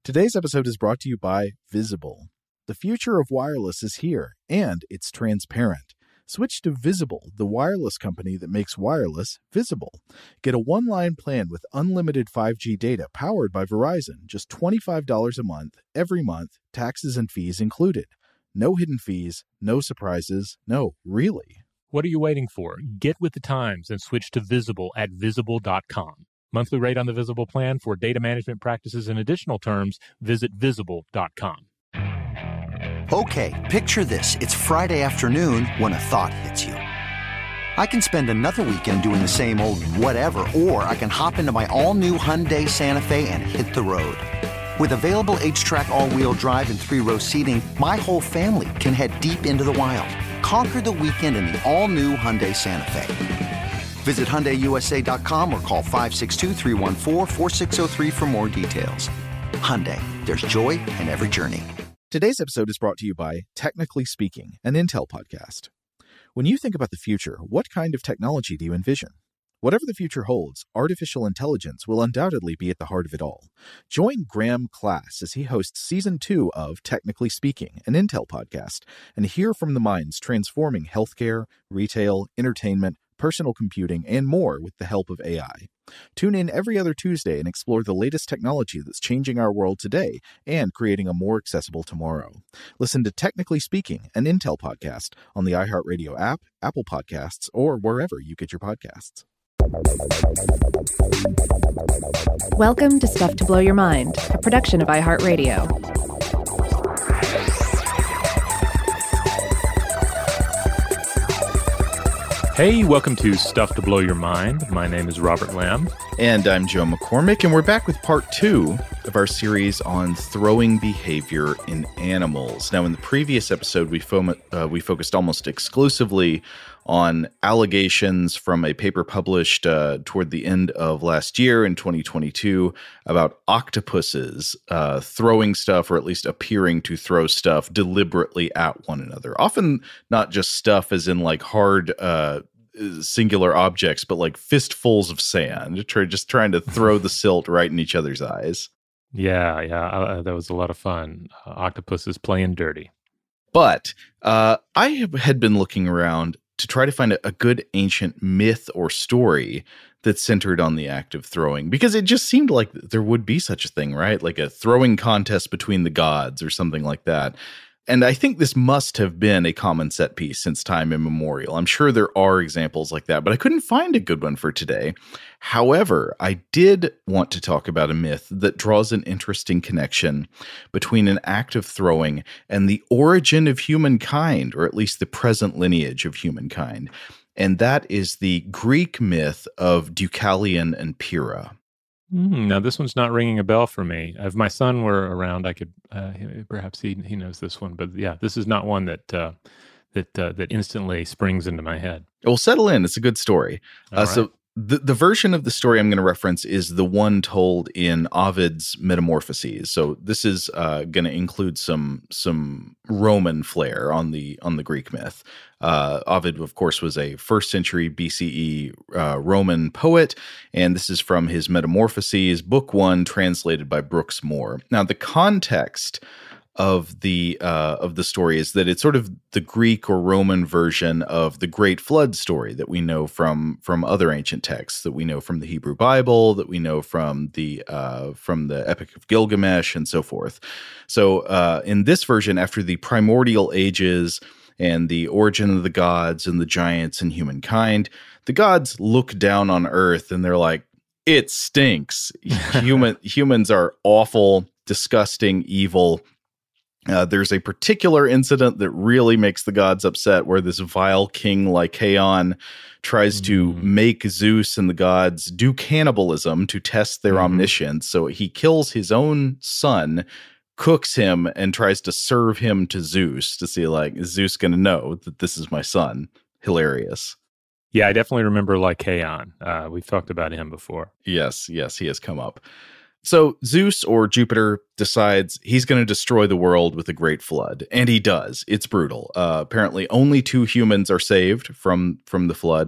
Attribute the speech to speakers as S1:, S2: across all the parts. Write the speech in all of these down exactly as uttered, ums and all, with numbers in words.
S1: Today's episode is brought to you by Visible. The future of wireless is here, and it's transparent. Switch to Visible, the wireless company that makes wireless visible. Get a one-line plan with unlimited five G data powered by Verizon, just twenty-five dollars a month, every month, taxes and fees included. No hidden fees, no surprises, no, really.
S2: What are you waiting for? Get with the times and switch to Visible at visible dot com. Monthly rate on the Visible plan for data management practices and additional terms, visit visible dot com.
S3: Okay, picture this. It's Friday afternoon when a thought hits you. I can spend another weekend doing the same old whatever, or I can hop into my all-new Hyundai Santa Fe and hit the road. With available H-Track all-wheel drive and three-row seating, my whole family can head deep into the wild. Conquer the weekend in the all-new Hyundai Santa Fe. Visit Hyundai U S A dot com or call five six two, three one four, four six zero three for more details. Hyundai, there's joy in every journey.
S1: Today's episode is brought to you by Technically Speaking, an Intel podcast. When you think about the future, what kind of technology do you envision? Whatever the future holds, artificial intelligence will undoubtedly be at the heart of it all. Join Graham Class as he hosts Season two of Technically Speaking, an Intel podcast, and hear from the minds transforming healthcare, retail, entertainment, personal computing, and more with the help of A I. Tune in every other Tuesday and explore the latest technology that's changing our world today and creating a more accessible tomorrow. Listen to Technically Speaking, an Intel podcast on the iHeartRadio app, Apple Podcasts, or wherever you get your podcasts.
S4: Welcome to Stuff to Blow Your Mind, a production of iHeartRadio.
S2: Hey, welcome to Stuff to Blow Your Mind. My name is Robert Lamb.
S1: And I'm Joe McCormick, and we're back with part two of our series on throwing behavior in animals. Now, in the previous episode, we, fo- uh, we focused almost exclusively on allegations from a paper published uh, toward the end of last year in twenty twenty-two about octopuses uh, throwing stuff, or at least appearing to throw stuff deliberately at one another. Often not just stuff as in like hard uh, singular objects, but like fistfuls of sand, try, just trying to throw the silt right in each other's eyes.
S2: Yeah, yeah, uh, that was a lot of fun. Uh, octopuses playing dirty.
S1: But uh, I have, had been looking around to try to find a, a good ancient myth or story that's centered on the act of throwing, because it just seemed like there would be such a thing, right? Like a throwing contest between the gods or something like that. And I think this must have been a common set piece since time immemorial. I'm sure there are examples like that, but I couldn't find a good one for today. However, I did want to talk about a myth that draws an interesting connection between an act of throwing and the origin of humankind, or at least the present lineage of humankind. And that is the Greek myth of Deucalion and Pyrrha.
S2: Mm, now, this one's not ringing a bell for me. If my son were around, I could uh, perhaps he he knows this one. But yeah, this is not one that uh, that uh, that instantly springs into my head.
S1: Well, settle in. It's a good story. Uh,
S2: right.
S1: So the the version of the story I'm going to reference is the one told in Ovid's Metamorphoses. So this is uh, going to include some some Roman flair on the on the Greek myth. Uh, Ovid, of course, was a first century B C E uh, Roman poet, and this is from his Metamorphoses, book one, translated by Brooks Moore. Now, the context of the uh, of the story is that it's sort of the Greek or Roman version of the Great Flood story that we know from from other ancient texts, that we know from the Hebrew Bible, that we know from the uh, from the Epic of Gilgamesh, and so forth. So, uh, in this version, after the primordial ages and the origin of the gods and the giants and humankind, the gods look down on Earth and they're like, "It stinks. Human humans are awful, disgusting, evil." Uh, there's a particular incident that really makes the gods upset, where this vile king Lycaon tries mm. to make Zeus and the gods do cannibalism to test their mm. omniscience. So he kills his own son, cooks him, and tries to serve him to Zeus to see, like, is Zeus going to know that this is my son? Hilarious.
S2: Yeah, I definitely remember Lycaon. Uh, we've talked about him before.
S1: Yes, yes, he has come up. So Zeus, or Jupiter, decides he's going to destroy the world with a great flood, and he does. It's brutal. Uh, apparently, only two humans are saved from from the flood,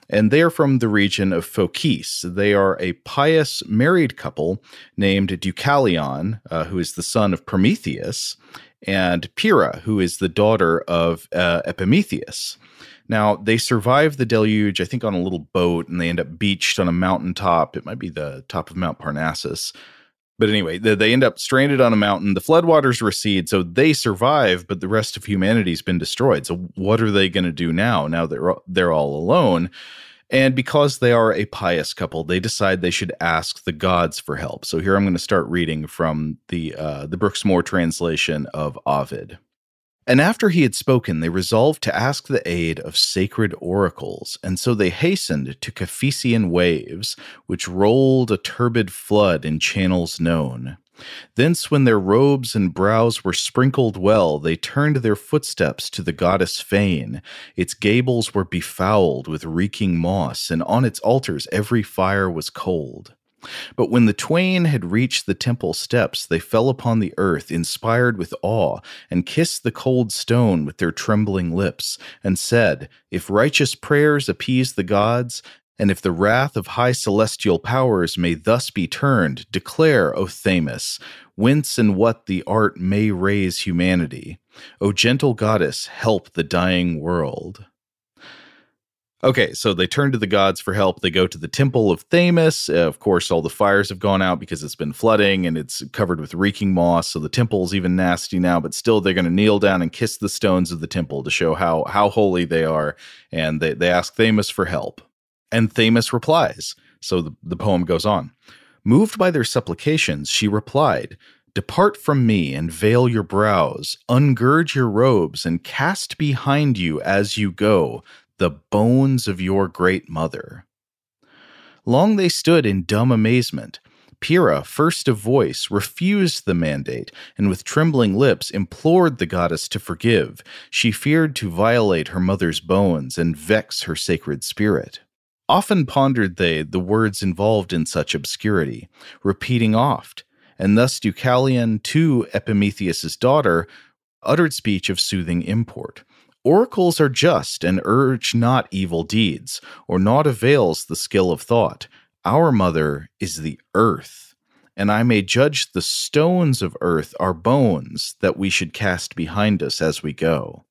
S1: and they are from the region of Phocis. They are a pious married couple named Deucalion, uh, who is the son of Prometheus, and Pyrrha, who is the daughter of uh, Epimetheus. Now, they survive the deluge, I think, on a little boat, and they end up beached on a mountaintop. It might be the top of Mount Parnassus. But anyway, they, they end up stranded on a mountain. The floodwaters recede, so they survive, but the rest of humanity's been destroyed. So what are they going to do now? Now they're, they're all alone. And because they are a pious couple, they decide they should ask the gods for help. So here I'm going to start reading from the uh, the Brooks-Moore translation of Ovid. And after he had spoken, they resolved to ask the aid of sacred oracles, and so they hastened to Caphisian waves, which rolled a turbid flood in channels known. Thence, when their robes and brows were sprinkled well, they turned their footsteps to the goddess fane. Its gables were befouled with reeking moss, and on its altars every fire was cold. But when the twain had reached the temple steps, they fell upon the earth, inspired with awe, and kissed the cold stone with their trembling lips, and said, "If righteous prayers appease the gods, and if the wrath of high celestial powers may thus be turned, declare, O Themis, whence and what the art may raise humanity. O gentle goddess, help the dying world." Okay, so they turn to the gods for help. They go to the temple of Themis. Uh, of course, all the fires have gone out because it's been flooding and it's covered with reeking moss. So the temple's even nasty now, but still they're going to kneel down and kiss the stones of the temple to show how, how holy they are. And they, they ask Themis for help. And Themis replies. So the, the poem goes on. Moved by their supplications, she replied, "Depart from me and veil your brows, ungird your robes and cast behind you as you go the bones of your great mother." Long they stood in dumb amazement. Pyrrha, first of voice, refused the mandate, and with trembling lips implored the goddess to forgive. She feared to violate her mother's bones and vex her sacred spirit. Often pondered they the words involved in such obscurity, repeating oft, and thus Deucalion to Epimetheus' daughter uttered speech of soothing import. "Oracles are just, and urge not evil deeds, or naught avails the skill of thought. Our mother is the earth, and I may judge the stones of earth are bones that we should cast behind us as we go."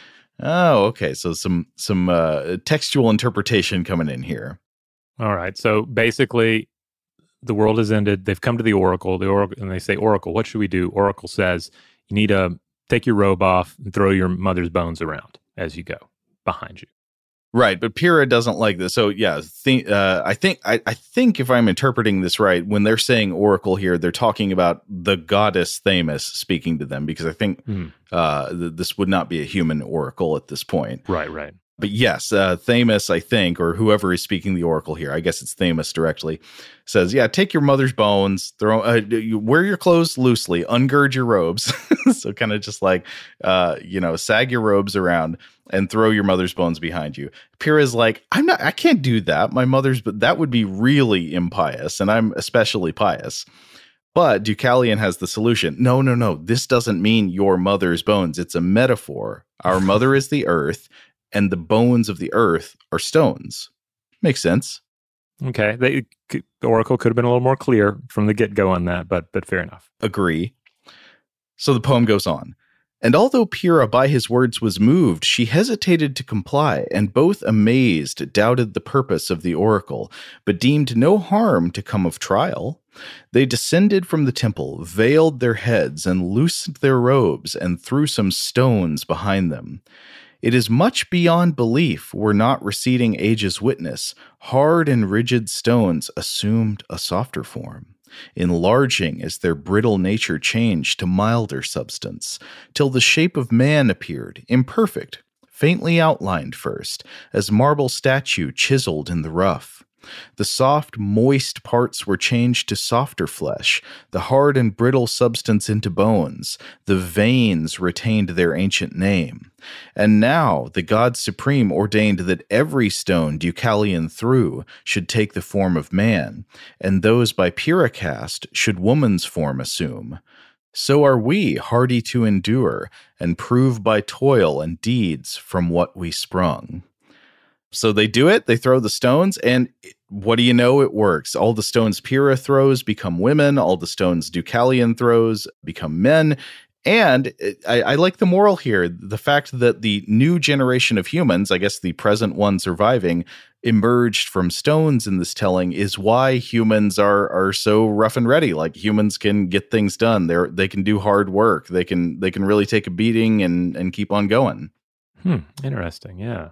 S1: Oh, okay, so some some uh, textual interpretation coming in here.
S2: All right, so basically, the world has ended. They've come to the oracle, the oracle, and they say, "Oracle, what should we do?" Oracle says, "You need to take your robe off and throw your mother's bones around as you go behind you."
S1: Right, but Pyrrha doesn't like this. So yeah, th- uh, I think I, I think if I'm interpreting this right, when they're saying oracle here, they're talking about the goddess Themis speaking to them, because I think mm. uh, th- this would not be a human oracle at this point.
S2: Right, right.
S1: But yes, uh, Themis, I think, or whoever is speaking the oracle here, I guess it's Themis directly, says, yeah, take your mother's bones, throw, uh, you wear your clothes loosely, ungird your robes. So kind of just like, uh, you know, sag your robes around and throw your mother's bones behind you. Pyrrha's like, I'm not, I can't do that. My mother's, but that would be really impious, and I'm especially pious. But Deucalion has the solution. No, no, no. This doesn't mean your mother's bones. It's a metaphor. Our mother is the earth, and the bones of the earth are stones. Makes sense.
S2: Okay. They, the oracle could have been a little more clear from the get-go on that, but but fair enough.
S1: Agree. So the poem goes on. And although Pyrrha by his words was moved, she hesitated to comply, and both amazed doubted the purpose of the oracle, but deemed no harm to come of trial. They descended from the temple, veiled their heads, and loosened their robes, and threw some stones behind them. It is much beyond belief were not receding age's witness. Hard and rigid stones assumed a softer form, enlarging as their brittle nature changed to milder substance, till the shape of man appeared, imperfect, faintly outlined first, as marble statue chiseled in the rough. The soft, moist parts were changed to softer flesh, the hard and brittle substance into bones. The veins retained their ancient name. And now the God Supreme ordained that every stone Deucalion threw should take the form of man, and those by Pyrrha cast should woman's form assume. So are we hardy to endure, and prove by toil and deeds from what we sprung. So they do it, they throw the stones, and what do you know? It works. All the stones Pyrrha throws become women. All the stones Deucalion throws become men. And I, I like the moral here. The fact that the new generation of humans, I guess the present one surviving, emerged from stones in this telling is why humans are are so rough and ready. Like humans can get things done. They're they can do hard work. They can they can really take a beating and and keep on going.
S2: Hmm. Interesting. Yeah.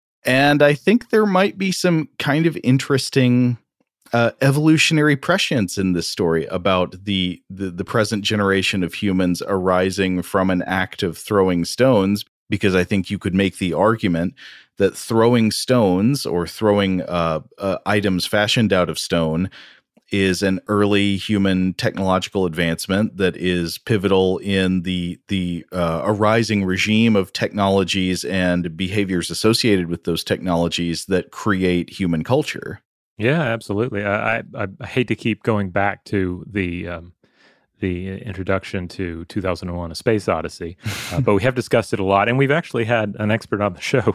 S1: And I think there might be some kind of interesting uh, evolutionary prescience in this story about the, the the present generation of humans arising from an act of throwing stones, because I think you could make the argument that throwing stones or throwing uh, uh, items fashioned out of stone is an early human technological advancement that is pivotal in the the uh, arising regime of technologies and behaviors associated with those technologies that create human culture.
S2: Yeah, absolutely. I, I, I hate to keep going back to the um, the introduction to two thousand one: A Space Odyssey, uh, but we have discussed it a lot, and we've actually had an expert on the show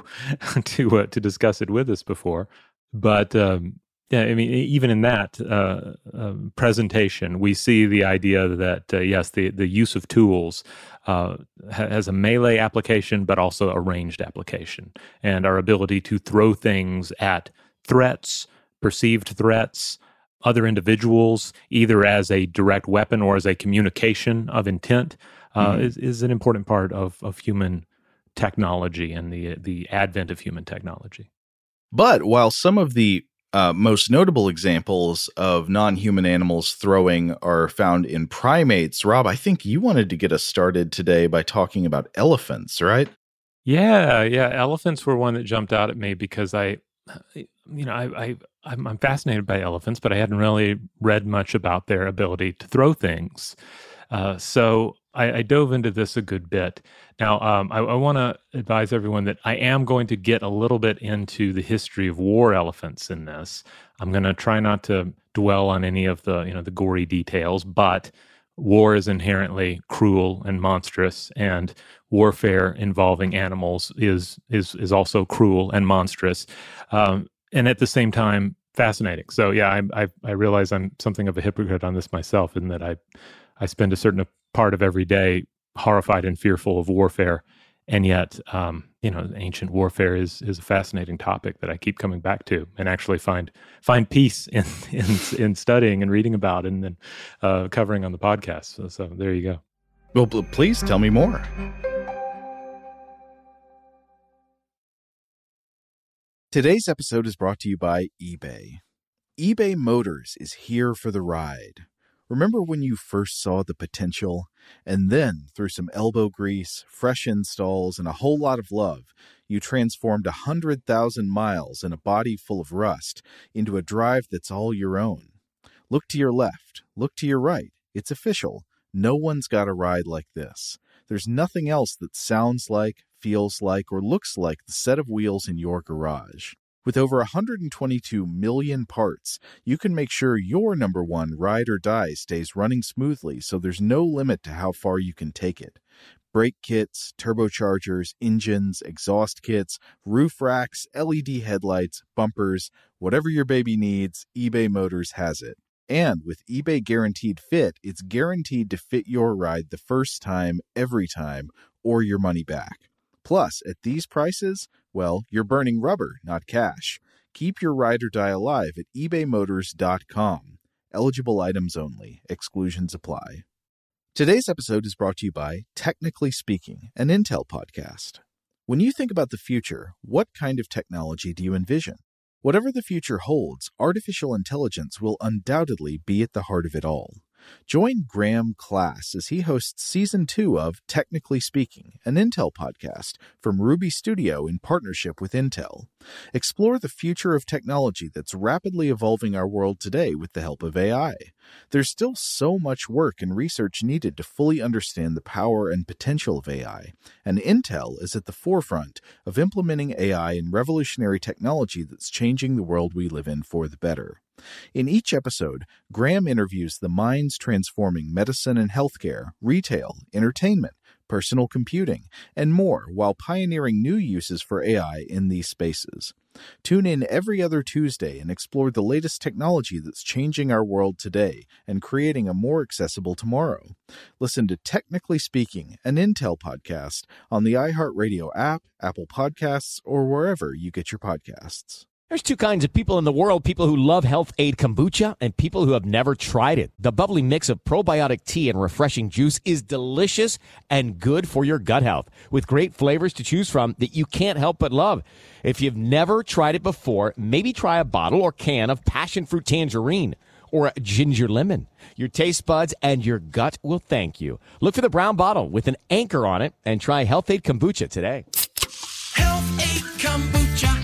S2: to uh, to discuss it with us before. But um, yeah, I mean, even in that uh, uh, presentation, we see the idea that uh, yes, the the use of tools uh, ha- has a melee application, but also a ranged application, and our ability to throw things at threats, perceived threats, other individuals, either as a direct weapon or as a communication of intent, uh, mm-hmm. is, is an important part of, of human technology and the the advent of human technology.
S1: But while some of the uh, most notable examples of non-human animals throwing are found in primates, Rob, I think you wanted to get us started today by talking about elephants, right?
S2: Yeah, yeah. Elephants were one that jumped out at me because I, you know, I, I I'm, I'm fascinated by elephants, but I hadn't really read much about their ability to throw things. Uh, so I, I dove into this a good bit. Now, um, I, I want to advise everyone that I am going to get a little bit into the history of war elephants in this. I'm going to try not to dwell on any of the, you know, the gory details, but war is inherently cruel and monstrous, and warfare involving animals is is is also cruel and monstrous, um, and at the same time fascinating. So yeah, I, I I realize I'm something of a hypocrite on this myself, in that I I spend a certain part of every day horrified and fearful of warfare, and yet um, you know, ancient warfare is is a fascinating topic that I keep coming back to, and actually find find peace in in, in studying and reading about, and then uh, covering on the podcast. So, so there you go.
S1: Well, please tell me more. Today's episode is brought to you by eBay. eBay Motors is here for the ride. Remember when you first saw the potential? And then, through some elbow grease, fresh installs, and a whole lot of love, you transformed one hundred thousand miles and a body full of rust into a drive that's all your own. Look to your left. Look to your right. It's official. No one's got a ride like this. There's nothing else that sounds like, feels like, or looks like the set of wheels in your garage. With over one hundred twenty-two million parts, you can make sure your number one ride or die stays running smoothly, so there's no limit to how far you can take it. Brake kits, turbochargers, engines, exhaust kits, roof racks, L E D headlights, bumpers, whatever your baby needs, eBay Motors has it. And with eBay Guaranteed Fit, it's guaranteed to fit your ride the first time, every time, or your money back. Plus, at these prices, well, you're burning rubber, not cash. Keep your ride or die alive at ebay motors dot com. Eligible items only. Exclusions apply. Today's episode is brought to you by Technically Speaking, an Intel podcast. When you think about the future, what kind of technology do you envision? Whatever the future holds, artificial intelligence will undoubtedly be at the heart of it all. Join Graham Class as he hosts Season two of Technically Speaking, an Intel podcast from Ruby Studio in partnership with Intel. Explore the future of technology that's rapidly evolving our world today with the help of A I. There's still so much work and research needed to fully understand the power and potential of A I, and Intel is at the forefront of implementing A I in revolutionary technology that's changing the world we live in for the better. In each episode, Graham interviews the minds transforming medicine and healthcare, retail, entertainment, personal computing, and more, while pioneering new uses for A I in these spaces.
S5: Tune in every other Tuesday and explore the latest technology that's changing our world today and creating a more accessible tomorrow. Listen to Technically Speaking, an Intel podcast on the iHeartRadio app, Apple Podcasts, or wherever you get your podcasts.
S6: There's two kinds of people in the world, people who love Health Aid Kombucha and people who have never tried it. The bubbly mix of probiotic tea and refreshing juice is delicious and good for your gut health, with great flavors to choose from that you can't help but love. If you've never tried it before, maybe try a bottle or can of passion fruit tangerine or a ginger lemon. Your taste buds and your gut will thank you. Look for the brown bottle with an anchor on it and try Health Aid Kombucha today.
S7: Health Aid Kombucha.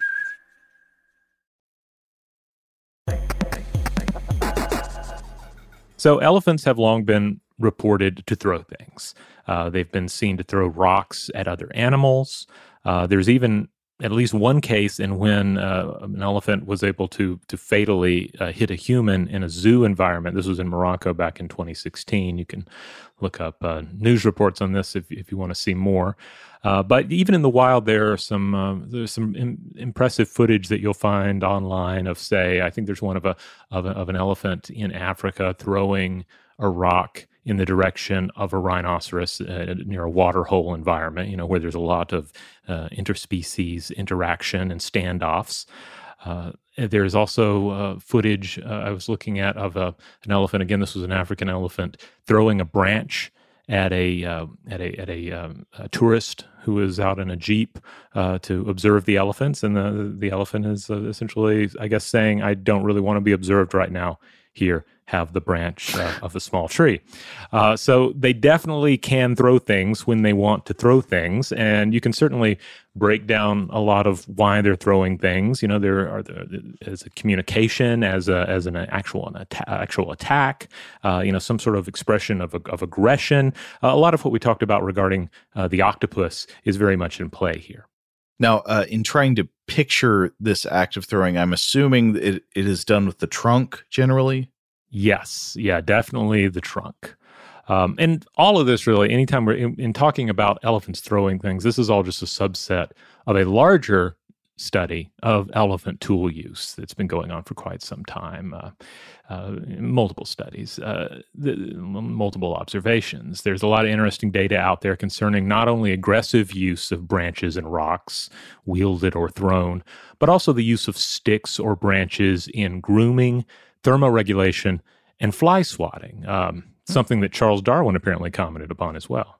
S2: So elephants have long been reported to throw things. Uh, they've been seen to throw rocks at other animals. Uh, there's even at least one case in when uh, an elephant was able to to fatally uh, hit a human in a zoo environment. This was in Morocco back in twenty sixteen. You can look up uh, news reports on this if if you want to see more. Uh, but even in the wild, there are some uh, there's some im- impressive footage that you'll find online of, say, I think there's one of a of, a, of an elephant in Africa throwing a rock in the direction of a rhinoceros uh, near a water hole environment, you know, where there's a lot of uh, interspecies interaction and standoffs. Uh, there's also uh, footage uh, I was looking at of a, an elephant. Again, this was an African elephant throwing a branch at a uh, at a at a, um, a tourist who is out in a jeep uh, to observe the elephants, and the the elephant is uh, essentially, I guess, saying, "I don't really want to be observed right now. Here, have the branch uh, of a small tree." Uh, so they definitely can throw things when they want to throw things, and you can certainly break down a lot of why they're throwing things. You know, there are the, as a communication, as a as an actual an atta- actual attack. Uh, you know, some sort of expression of of aggression. Uh, a lot of what we talked about regarding uh, the octopus is very much in play here.
S1: Now, uh, in trying to picture this act of throwing, I'm assuming it, it is done with the trunk generally?
S2: Yes. Yeah, definitely the trunk. Um, and all of this really, anytime we're in, in talking about elephants throwing things, this is all just a subset of a larger study of elephant tool use that's been going on for quite some time. Uh, uh, multiple studies, uh, the, multiple observations. There's a lot of interesting data out there concerning not only aggressive use of branches and rocks, wielded or thrown, but also the use of sticks or branches in grooming, thermoregulation, and fly swatting, um, something that Charles Darwin apparently commented upon as well.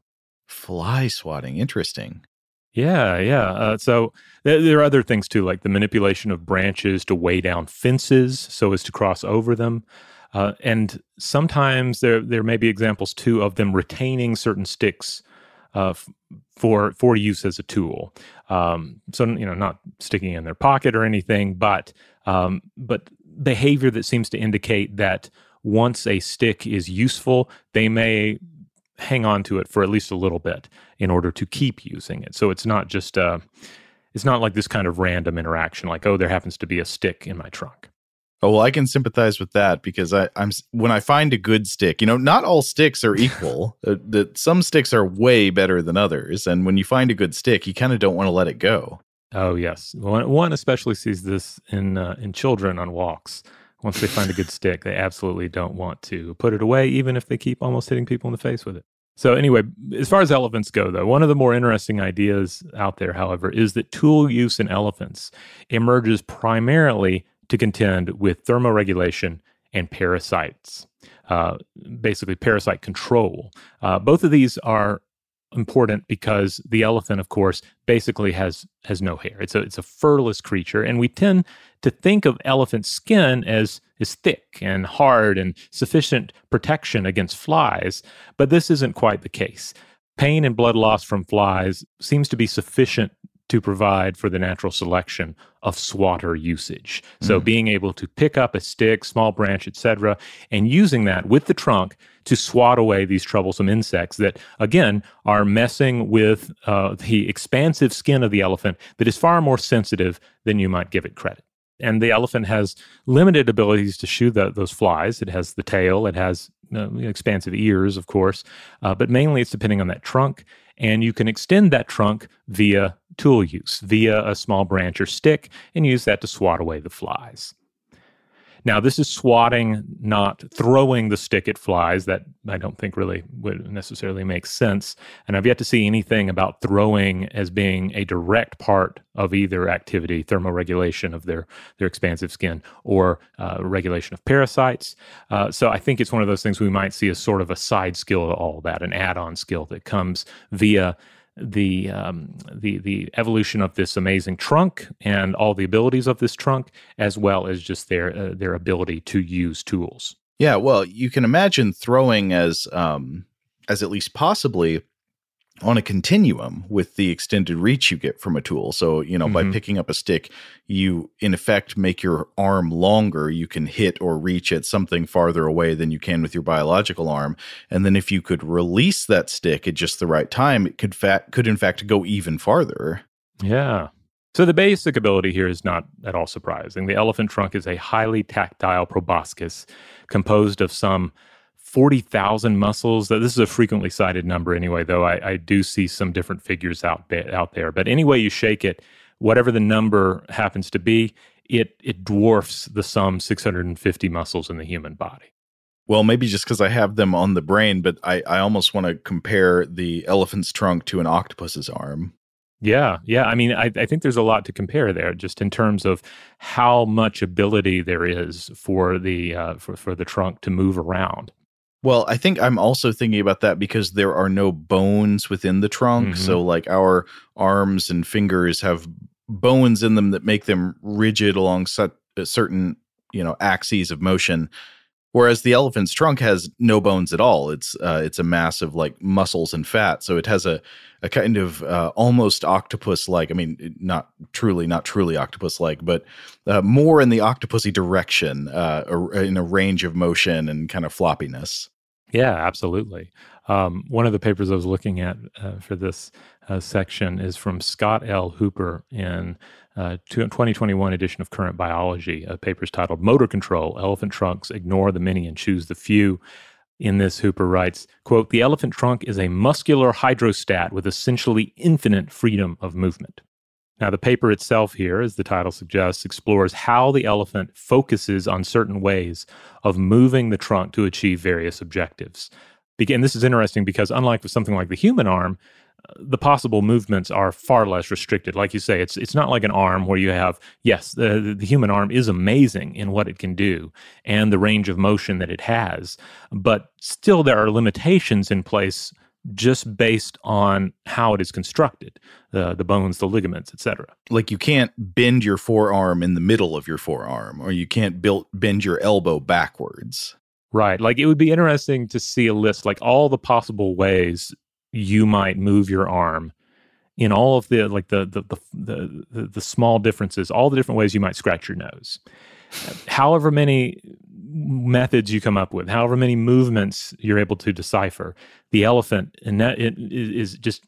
S1: Fly swatting, interesting.
S2: Yeah, yeah. Uh, so th- there are other things too, like the manipulation of branches to weigh down fences so as to cross over them. Uh, and sometimes there there may be examples too of them retaining certain sticks uh, f- for for use as a tool. Um, so you know, not sticking in their pocket or anything, but um, but behavior that seems to indicate that once a stick is useful, they may hang on to it for at least a little bit in order to keep using it. So it's not just uh, it's not like this kind of random interaction, like, oh, there happens to be a stick in my trunk.
S1: Oh, well, I can sympathize with that because I, I'm when I find a good stick, you know, not all sticks are equal. uh, that some sticks are way better than others, and when you find a good stick, you kind of don't want to let it go.
S2: Oh yes, one, one especially sees this in uh, in children on walks. Once they find a good stick, they absolutely don't want to put it away, even if they keep almost hitting people in the face with it. So anyway, as far as elephants go, though, one of the more interesting ideas out there, however, is that tool use in elephants emerges primarily to contend with thermoregulation and parasites, uh, basically parasite control. Uh, both of these are important because the elephant, of course, basically has has no hair. It's a it's a furless creature, and we tend to think of elephant skin as is thick and hard and sufficient protection against flies, but this isn't quite the case. Pain and blood loss from flies seems to be sufficient to provide for the natural selection of swatter usage. So mm. being able to pick up a stick, small branch, et cetera, and using that with the trunk to swat away these troublesome insects that, again, are messing with uh, the expansive skin of the elephant that is far more sensitive than you might give it credit. And the elephant has limited abilities to shoo the, those flies. It has the tail, it has uh, expansive ears, of course, uh, but mainly it's depending on that trunk. And you can extend that trunk via tool use via a small branch or stick and use that to swat away the flies. Now, this is swatting, not throwing the stick at flies. That I don't think really would necessarily make sense. And I've yet to see anything about throwing as being a direct part of either activity, thermoregulation of their, their expansive skin, or uh, regulation of parasites. Uh, so I think it's one of those things we might see as sort of a side skill to all that, an add-on skill that comes via the um, the the evolution of this amazing trunk and all the abilities of this trunk, as well as just their uh, their ability to use tools.
S1: Yeah, well, you can imagine throwing as um, as at least possibly on a continuum with the extended reach you get from a tool. So, you know, mm-hmm. by picking up a stick, you in effect make your arm longer. You can hit or reach at something farther away than you can with your biological arm. And then if you could release that stick at just the right time, it could fa- could in fact go even farther.
S2: Yeah. So the basic ability here is not at all surprising. The elephant trunk is a highly tactile proboscis composed of some forty thousand muscles. This is a frequently cited number anyway, though I, I do see some different figures out, out there. But any way you shake it, whatever the number happens to be, it it dwarfs the some six hundred fifty muscles in the human body.
S1: Well, maybe just because I have them on the brain, but I, I almost want to compare the elephant's trunk to an octopus's arm.
S2: Yeah, yeah. I mean, I, I think there's a lot to compare there, just in terms of how much ability there is for the uh, for, for the trunk to move around.
S1: Well, I think I'm also thinking about that because there are no bones within the trunk. Mm-hmm. So like our arms and fingers have bones in them that make them rigid along certain, you know, axes of motion. Whereas the elephant's trunk has no bones at all. It's uh, it's a mass of like muscles and fat. So it has a, a kind of uh, almost octopus-like, I mean, not truly, not truly octopus-like, but uh, more in the octopusy direction, uh, in a range of motion and kind of floppiness.
S2: Yeah, absolutely. Um, one of the papers I was looking at uh, for this uh, section is from Scott L. Hooper in uh, twenty twenty-one edition of Current Biology. A paper is titled Motor Control, Elephant Trunks Ignore the Many and Choose the Few. In this, Hooper writes, quote, "The elephant trunk is a muscular hydrostat with essentially infinite freedom of movement." Now, the paper itself here, as the title suggests, explores how the elephant focuses on certain ways of moving the trunk to achieve various objectives. And this is interesting because unlike with something like the human arm, the possible movements are far less restricted. Like you say, it's it's not like an arm where you have, yes, the, the human arm is amazing in what it can do and the range of motion that it has, but still there are limitations in place just based on how it is constructed, the the bones, the ligaments, et cetera.
S1: Like you can't bend your forearm in the middle of your forearm, or you can't build, bend your elbow backwards.
S2: Right. Like it would be interesting to see a list, like all the possible ways you might move your arm in all of the, like the the the the, the, the small differences, all the different ways you might scratch your nose. However many methods you come up with, however many movements you're able to decipher, the elephant and that it is just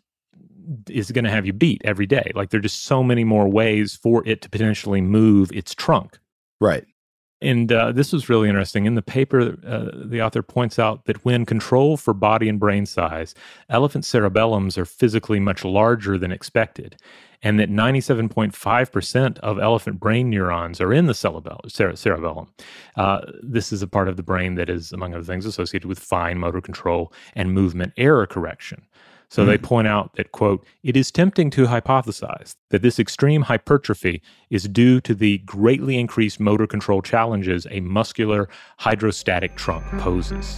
S2: is going to have you beat every day. Like there are just so many more ways for it to potentially move its trunk.
S1: Right.
S2: And uh, this was really interesting. In the paper, uh, the author points out that when controlled for body and brain size, elephant cerebellums are physically much larger than expected, and that ninety-seven point five percent of elephant brain neurons are in the cerebellum. Uh, this is a part of the brain that is, among other things, associated with fine motor control and movement error correction. So mm. they point out that, quote, "It is tempting to hypothesize that this extreme hypertrophy is due to the greatly increased motor control challenges a muscular hydrostatic trunk poses."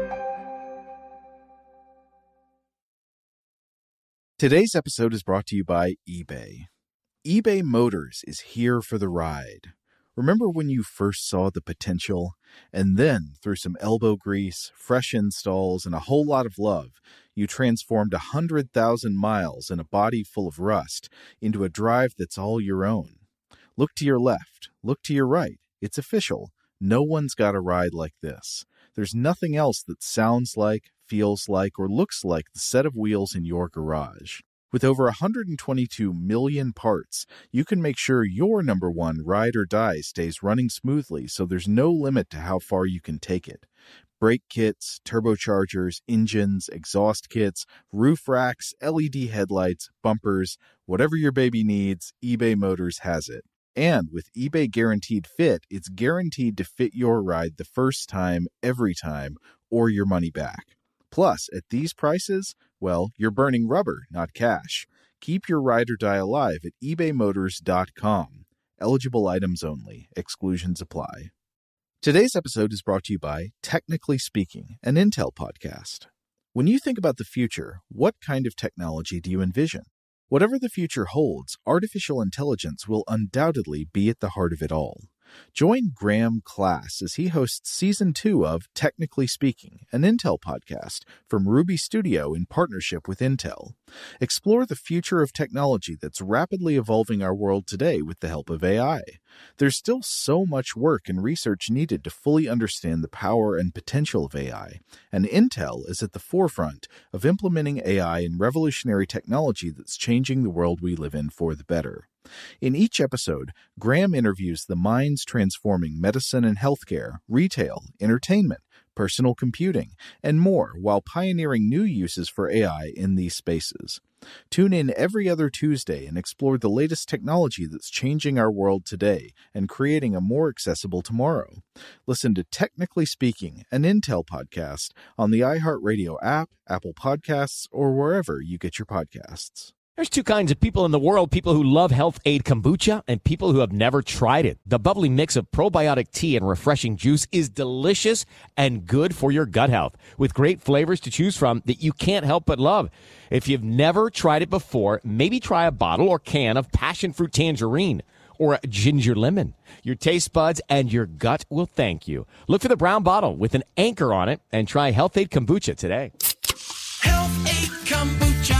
S5: Today's episode is brought to you by eBay. eBay Motors is here for the ride. Remember when you first saw the potential? And then, through some elbow grease, fresh installs, and a whole lot of love, you transformed one hundred thousand miles and a body full of rust into a drive that's all your own. Look to your left. Look to your right. It's official. No one's got a ride like this. There's nothing else that sounds like, feels like, or looks like the set of wheels in your garage. With over one hundred twenty-two million parts, you can make sure your number one ride or die stays running smoothly, so there's no limit to how far you can take it. Brake kits, turbochargers, engines, exhaust kits, roof racks, L E D headlights, bumpers, whatever your baby needs, eBay Motors has it. And with eBay Guaranteed Fit, it's guaranteed to fit your ride the first time, every time, or your money back. Plus, at these prices, well, you're burning rubber, not cash. Keep your ride or die alive at ebay motors dot com. Eligible items only. Exclusions apply. Today's episode is brought to you by Technically Speaking, an Intel podcast. When you think about the future, what kind of technology do you envision? Whatever the future holds, artificial intelligence will undoubtedly be at the heart of it all. Join Graham Class as he hosts Season two of Technically Speaking, an Intel podcast from Ruby Studio in partnership with Intel. Explore the future of technology that's rapidly evolving our world today with the help of A I. There's still so much work and research needed to fully understand the power and potential of A I, and Intel is at the forefront of implementing A I in revolutionary technology that's changing the world we live in for the better. In each episode, Graham interviews the minds transforming medicine and healthcare, retail, entertainment, personal computing, and more while pioneering new uses for A I in these spaces. Tune in every other Tuesday and explore the latest technology that's changing our world today and creating a more accessible tomorrow. Listen to Technically Speaking, an Intel podcast on the iHeartRadio app, Apple Podcasts, or wherever you get your podcasts.
S6: There's two kinds of people in the world, people who love Health Aid Kombucha and people who have never tried it. The bubbly mix of probiotic tea and refreshing juice is delicious and good for your gut health, with great flavors to choose from that you can't help but love. If you've never tried it before, maybe try a bottle or can of passion fruit tangerine or a ginger lemon. Your taste buds and your gut will thank you. Look for the brown bottle with an anchor on it and try Health Aid Kombucha today.
S7: Health Aid Kombucha.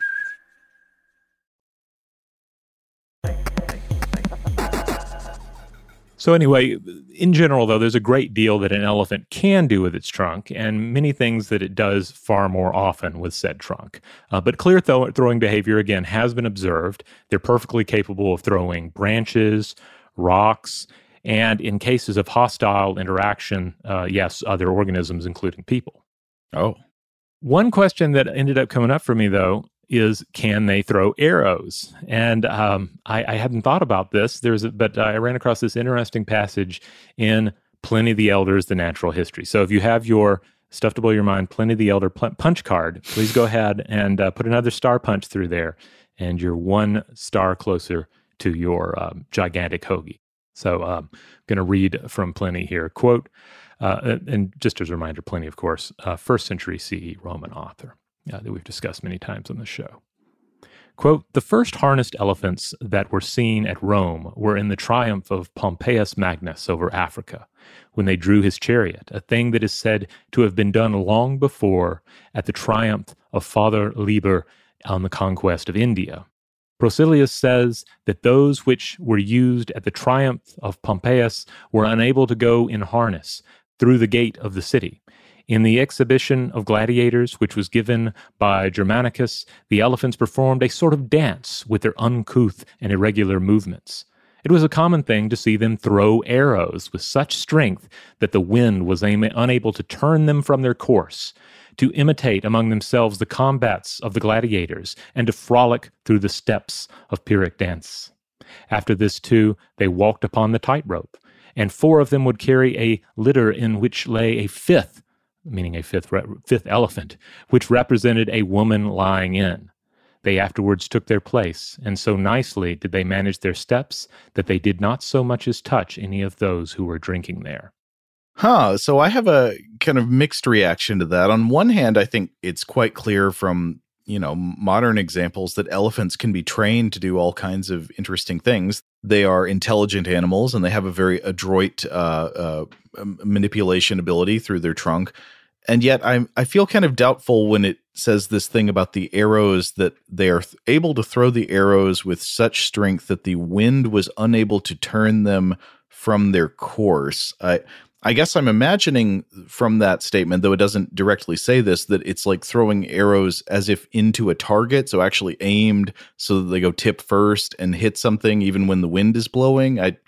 S2: So anyway, in general, though, there's a great deal that an elephant can do with its trunk, and many things that it does far more often with said trunk. Uh, but clear th- throwing behavior, again, has been observed. They're perfectly capable of throwing branches, rocks, and in cases of hostile interaction, uh, yes, other organisms, including people.
S1: Oh.
S2: One question that ended up coming up for me, though, is can they throw arrows? And um, I, I hadn't thought about this. There's, a, but I ran across this interesting passage in Pliny the Elder's The Natural History. So if you have your Stuff to Blow Your Mind Pliny the Elder punch card, please go ahead and uh, put another star punch through there, and you're one star closer to your um, gigantic hoagie. So um, I'm going to read from Pliny here. Quote, uh, and just as a reminder, Pliny, of course, uh, first century C E Roman author. Uh, that we've discussed many times on the show. Quote, the first harnessed elephants that were seen at Rome were in the triumph of Pompeius Magnus over Africa, when they drew his chariot, a thing that is said to have been done long before at the triumph of Father Liber on the conquest of India. Procilius says that those which were used at the triumph of Pompeius were unable to go in harness through the gate of the city. In the exhibition of gladiators, which was given by Germanicus, the elephants performed a sort of dance with their uncouth and irregular movements. It was a common thing to see them throw arrows with such strength that the wind was am- unable to turn them from their course, to imitate among themselves the combats of the gladiators, and to frolic through the steps of Pyrrhic dance. After this, too, they walked upon the tightrope, and four of them would carry a litter in which lay a fifth, meaning a fifth re- fifth elephant, which represented a woman lying in. They afterwards took their place, and so nicely did they manage their steps that they did not so much as touch any of those who were drinking there.
S1: Huh. So I have a kind of mixed reaction to that. On one hand, I think it's quite clear from, you know, modern examples that elephants can be trained to do all kinds of interesting things. They are intelligent animals, and they have a very adroit uh, uh, manipulation ability through their trunk. And yet I I feel kind of doubtful when it says this thing about the arrows, that they are th- able to throw the arrows with such strength that the wind was unable to turn them from their course. I I guess I'm imagining from that statement, though it doesn't directly say this, that it's like throwing arrows as if into a target, so actually aimed so that they go tip first and hit something even when the wind is blowing. I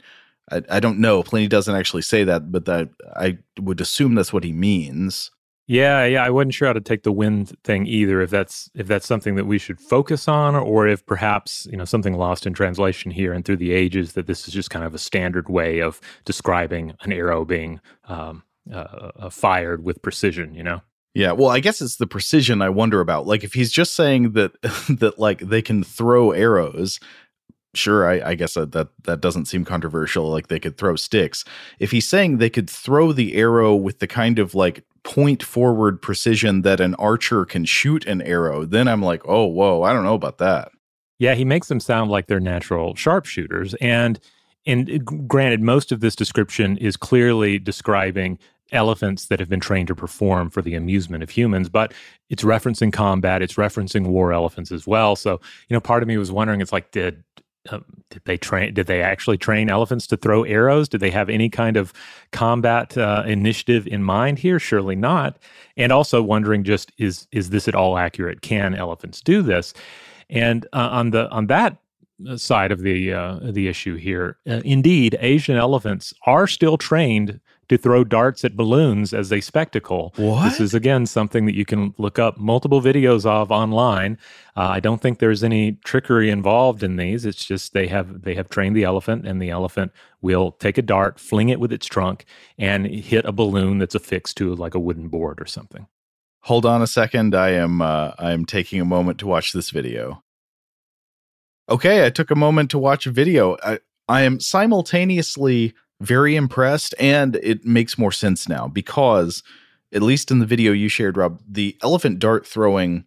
S1: I, I don't know. Pliny doesn't actually say that, but that I would assume that's what he means.
S2: Yeah, yeah, I wasn't sure how to take the wind thing either. If that's if that's something that we should focus on, or if perhaps you know something lost in translation here and through the ages, that this is just kind of a standard way of describing an arrow being um, uh, uh, fired with precision. You know.
S1: Yeah, well, I guess it's the precision I wonder about. Like, if he's just saying that that like they can throw arrows. Sure, I, I guess that, that that doesn't seem controversial. Like they could throw sticks. If he's saying they could throw the arrow with the kind of like point forward precision that an archer can shoot an arrow, then I'm like, oh, whoa, I don't know about that.
S2: Yeah, he makes them sound like they're natural sharpshooters. And and granted, most of this description is clearly describing elephants that have been trained to perform for the amusement of humans, but it's referencing combat, it's referencing war elephants as well. So, you know, part of me was wondering, it's like, did Um, did they train? Did they actually train elephants to throw arrows? Did they have any kind of combat uh, initiative in mind here? Surely not. And also wondering, just is is this at all accurate? Can elephants do this? And uh, on the on that side of the uh, the issue here, uh, indeed, Asian elephants are still trained to throw darts at balloons as a spectacle.
S1: What?
S2: This is, again, something that you can look up multiple videos of online. Uh, I don't think there's any trickery involved in these. It's just they have they have trained the elephant, and the elephant will take a dart, fling it with its trunk, and hit a balloon that's affixed to like a wooden board or something.
S1: Hold on a second. I am uh, I am taking a moment to watch this video. Okay, I took a moment to watch a video. I, I am simultaneously very impressed, and it makes more sense now because, at least in the video you shared, Rob, the elephant dart throwing,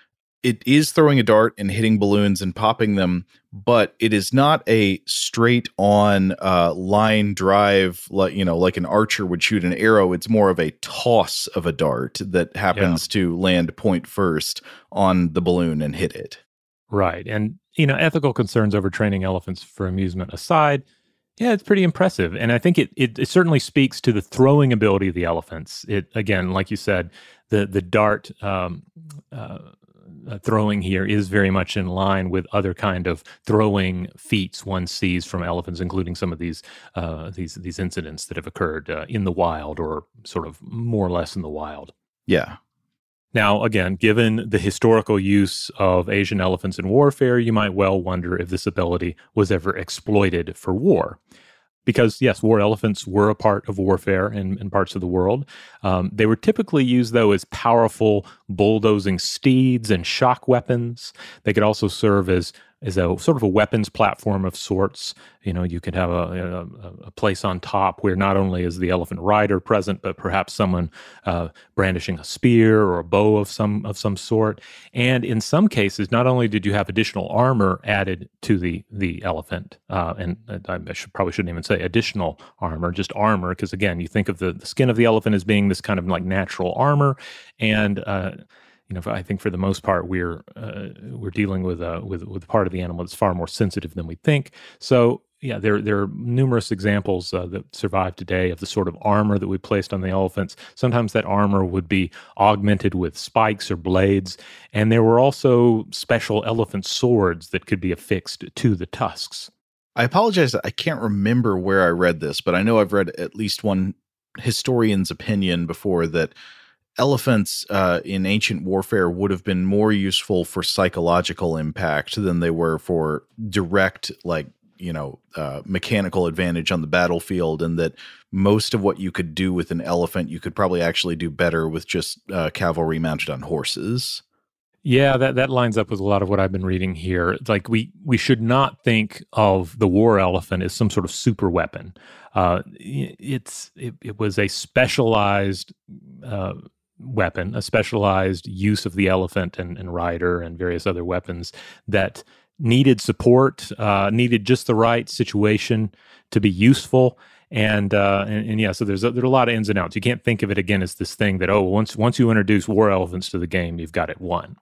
S1: it is throwing a dart and hitting balloons and popping them, but it is not a straight on uh, line drive, like, you know, like an archer would shoot an arrow. It's more of a toss of a dart that happens yeah. to land point first on the balloon and hit it.
S2: Right. And, you know, ethical concerns over training elephants for amusement aside, yeah, it's pretty impressive. And I think it, it it certainly speaks to the throwing ability of the elephants. It, again, like you said, the, the dart um, uh, uh, throwing here is very much in line with other kind of throwing feats one sees from elephants, including some of these uh, these these incidents that have occurred uh, in the wild, or sort of more or less in the wild.
S1: Yeah.
S2: Now, again, given the historical use of Asian elephants in warfare, you might well wonder if this ability was ever exploited for war. Because, yes, war elephants were a part of warfare in, in parts of the world. Um, they were typically used, though, as powerful bulldozing steeds and shock weapons. They could also serve as as a sort of a weapons platform of sorts. You know, you could have a, a, a place on top where not only is the elephant rider present, but perhaps someone uh, brandishing a spear or a bow of some of some sort. And in some cases, not only did you have additional armor added to the the elephant, uh, and I should, probably shouldn't even say additional armor, just armor, because again, you think of the, the skin of the elephant as being this kind of like natural armor, and uh, you know, I think for the most part, we're uh, we're dealing with a with with part of the animal that's far more sensitive than we think. So, yeah, there there are numerous examples uh, that survive today of the sort of armor that we placed on the elephants. Sometimes that armor would be augmented with spikes or blades, and there were also special elephant swords that could be affixed to the tusks.
S1: I apologize. I can't remember where I read this, but I know I've read at least one historian's opinion before that elephants uh, in ancient warfare would have been more useful for psychological impact than they were for direct, like, you know, uh, mechanical advantage on the battlefield, and that most of what you could do with an elephant, you could probably actually do better with just uh, cavalry mounted on horses.
S2: Yeah, that, that lines up with a lot of what I've been reading here. Like, we we should not think of the war elephant as some sort of super weapon. Uh, it's it, it was a specialized uh, weapon, a specialized use of the elephant and, and rider and various other weapons that needed support, uh, needed just the right situation to be useful. And, uh, and and yeah, so there's a, there are a lot of ins and outs. You can't think of it again as this thing that, oh, once once you introduce war elephants to the game, you've got it won.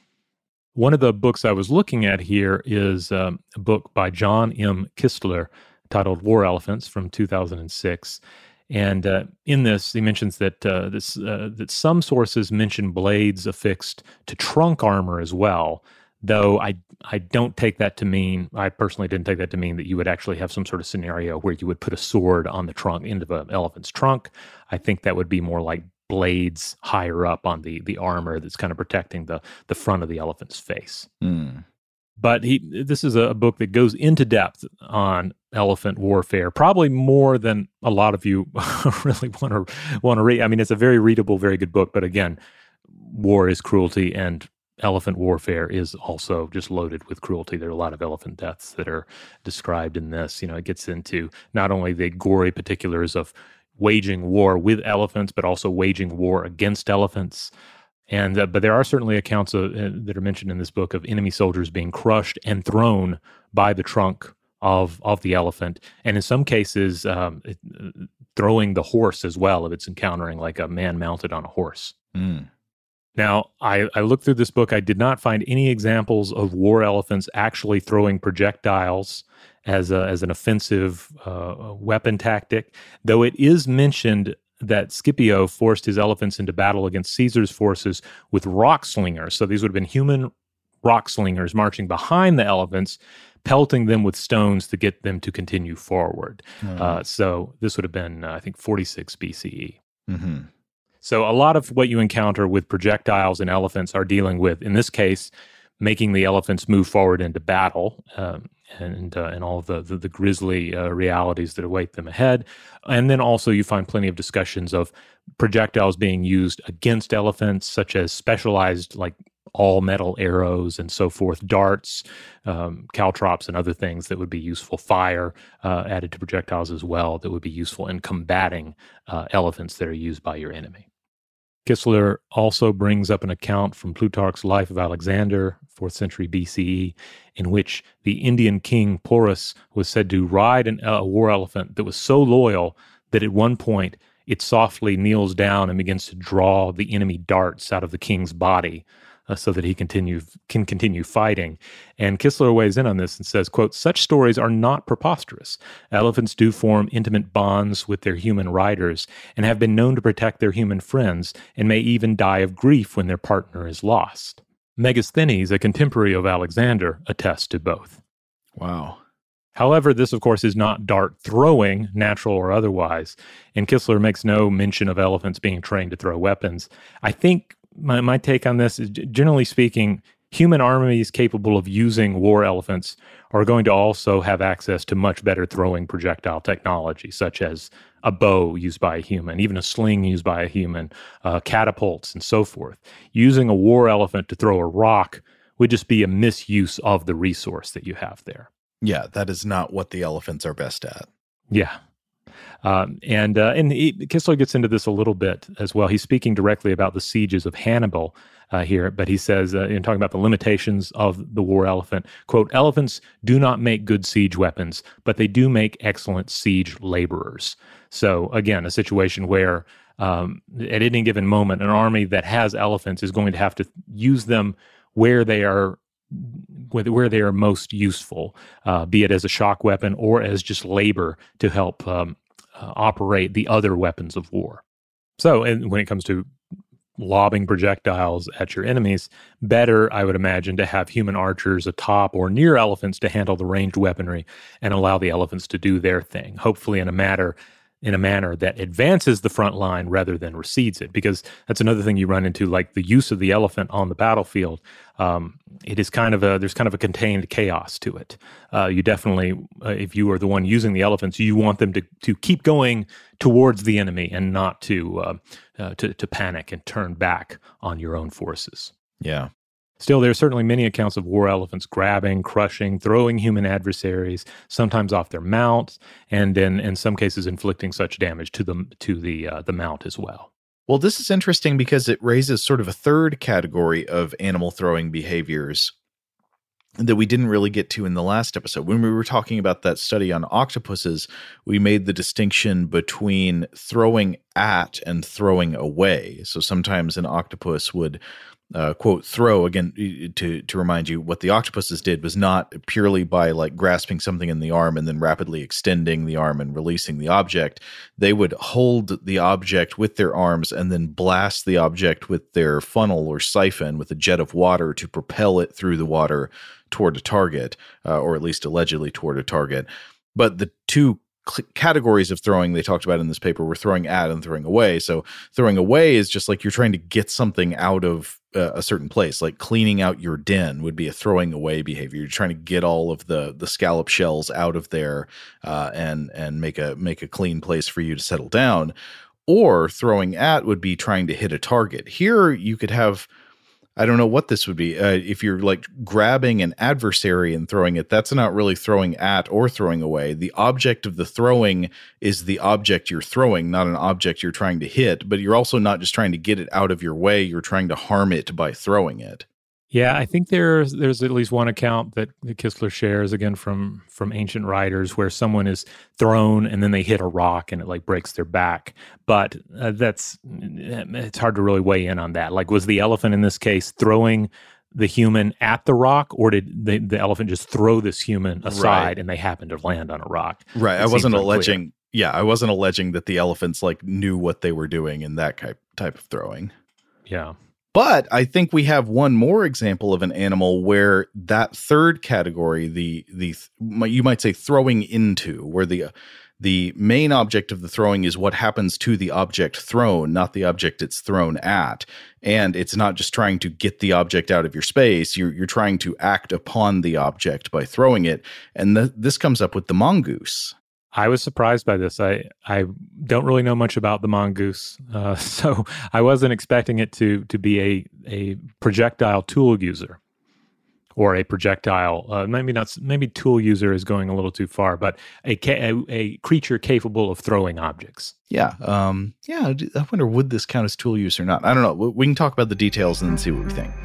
S2: One of the books I was looking at here is um, a book by John M. Kistler titled War Elephants from two thousand six. And uh, in this, he mentions that uh, this uh, that some sources mention blades affixed to trunk armor as well though I I don't take that to mean, I personally didn't take that to mean that you would actually have some sort of scenario where you would put a sword on the trunk, end of an elephant's trunk. I think that would be more like blades higher up on the the armor that's kind of protecting the the front of the elephant's face.
S1: Mm.
S2: But he this is a book that goes into depth on elephant warfare, probably more than a lot of you really want to want to read. I mean, it's a very readable, very good book. But again, war is cruelty, and elephant warfare is also just loaded with cruelty. There are a lot of elephant deaths that are described in this. You know, it gets into not only the gory particulars of waging war with elephants, but also waging war against elephants. And uh, but there are certainly accounts of, uh, that are mentioned in this book of enemy soldiers being crushed and thrown by the trunk of of the elephant, and in some cases um, it, uh, throwing the horse as well if it's encountering like a man mounted on a horse.
S1: Mm.
S2: Now, I, I looked through this book. I did not find any examples of war elephants actually throwing projectiles as a, as an offensive uh, weapon tactic, though it is mentioned that Scipio forced his elephants into battle against Caesar's forces with rock slingers. So these would have been human rock slingers marching behind the elephants, pelting them with stones to get them to continue forward. Mm. Uh, so this would have been, uh, I think, forty-six B C E.
S1: Mm-hmm.
S2: So a lot of what you encounter with projectiles and elephants are dealing with, in this case, making the elephants move forward into battle, um, and uh, and all of the the, the grisly uh, realities that await them ahead. And then also you find plenty of discussions of projectiles being used against elephants, such as specialized like all metal arrows and so forth, darts, um, caltrops, and other things that would be useful. Fire uh, added to projectiles as well that would be useful in combating uh, elephants that are used by your enemy. Kistler also brings up an account from Plutarch's Life of Alexander, fourth century B C E, in which the Indian king Porus was said to ride an, a war elephant that was so loyal that at one point it softly kneels down and begins to draw the enemy darts out of the king's body uh, so that he continue, can continue fighting. And Kistler weighs in on this and says, quote, "Such stories are not preposterous. Elephants do form intimate bonds with their human riders and have been known to protect their human friends and may even die of grief when their partner is lost." Megasthenes, a contemporary of Alexander, attests to both.
S1: Wow.
S2: However, this, of course, is not dart throwing, natural or otherwise, and Kistler makes no mention of elephants being trained to throw weapons. I think my, my take on this is, generally speaking, human armies capable of using war elephants are going to also have access to much better throwing projectile technology, such as a bow used by a human, even a sling used by a human, uh, catapults, and so forth. Using a war elephant to throw a rock would just be a misuse of the resource that you have there.
S1: Yeah, that is not what the elephants are best at.
S2: Yeah. Um, and uh, and he, Kistler gets into this a little bit as well. He's speaking directly about the sieges of Hannibal uh, here, but he says, uh, in talking about the limitations of the war elephant, quote, "Elephants do not make good siege weapons, but they do make excellent siege laborers." So again, a situation where um, at any given moment, an army that has elephants is going to have to use them where they are where they are most useful, uh, be it as a shock weapon or as just labor to help um, uh, operate the other weapons of war. So, and when it comes to lobbing projectiles at your enemies, better, I would imagine, to have human archers atop or near elephants to handle the ranged weaponry and allow the elephants to do their thing, hopefully in a matter in a manner that advances the front line rather than recedes it, because that's another thing you run into, like the use of the elephant on the battlefield. Um, it is kind of a, there's kind of a contained chaos to it. Uh, you definitely, uh, if you are the one using the elephants, you want them to to keep going towards the enemy and not to uh, uh, to, to panic and turn back on your own forces.
S1: Yeah.
S2: Still, there are certainly many accounts of war elephants grabbing, crushing, throwing human adversaries, sometimes off their mounts, and then in some cases inflicting such damage to the to the uh, the mount as well.
S1: Well, this is interesting because it raises sort of a third category of animal throwing behaviors that we didn't really get to in the last episode. When we were talking about that study on octopuses, we made the distinction between throwing at and throwing away. So sometimes an octopus would uh, quote, throw, again, to to remind you, what the octopuses did was not purely by like grasping something in the arm and then rapidly extending the arm and releasing the object. They would hold the object with their arms and then blast the object with their funnel or siphon with a jet of water to propel it through the water toward a target, uh, or at least allegedly toward a target. But the two categories of throwing they talked about in this paper were throwing at and throwing away. So throwing away is just like you're trying to get something out of uh, a certain place, like cleaning out your den would be a throwing away behavior. You're trying to get all of the the scallop shells out of there uh, and and make a make a clean place for you to settle down. Or throwing at would be trying to hit a target. Here you could have, I don't know what this would be. Uh, if you're like grabbing an adversary and throwing it, that's not really throwing at or throwing away. The object of the throwing is the object you're throwing, not an object you're trying to hit. But you're also not just trying to get it out of your way. You're trying to harm it by throwing it.
S2: Yeah, I think there's there's at least one account that, that Kistler shares, again, from from ancient writers, where someone is thrown and then they hit a rock and it like breaks their back. But uh, that's, it's hard to really weigh in on that. Like, was the elephant in this case throwing the human at the rock, or did the, the elephant just throw this human aside right. and they happened to land on a rock? Right.
S1: It I wasn't alleging. Unclear. Yeah, I wasn't alleging that the elephants like knew what they were doing in that type type of throwing.
S2: Yeah.
S1: But I think we have one more example of an animal where that third category, the the you might say throwing into, where the the main object of the throwing is what happens to the object thrown, not the object it's thrown at. And it's not just trying to get the object out of your space. You're you're trying to act upon the object by throwing it. And th- this comes up with the mongoose.
S2: I was surprised by this. I, I don't really know much about the mongoose, uh, so I wasn't expecting it to to be a, a projectile tool user, or a projectile. Uh, maybe not. Maybe tool user is going a little too far, but a a, a creature capable of throwing objects.
S1: Yeah, um, yeah. I wonder, would this count as tool use or not? I don't know. We can talk about the details and then see what we think.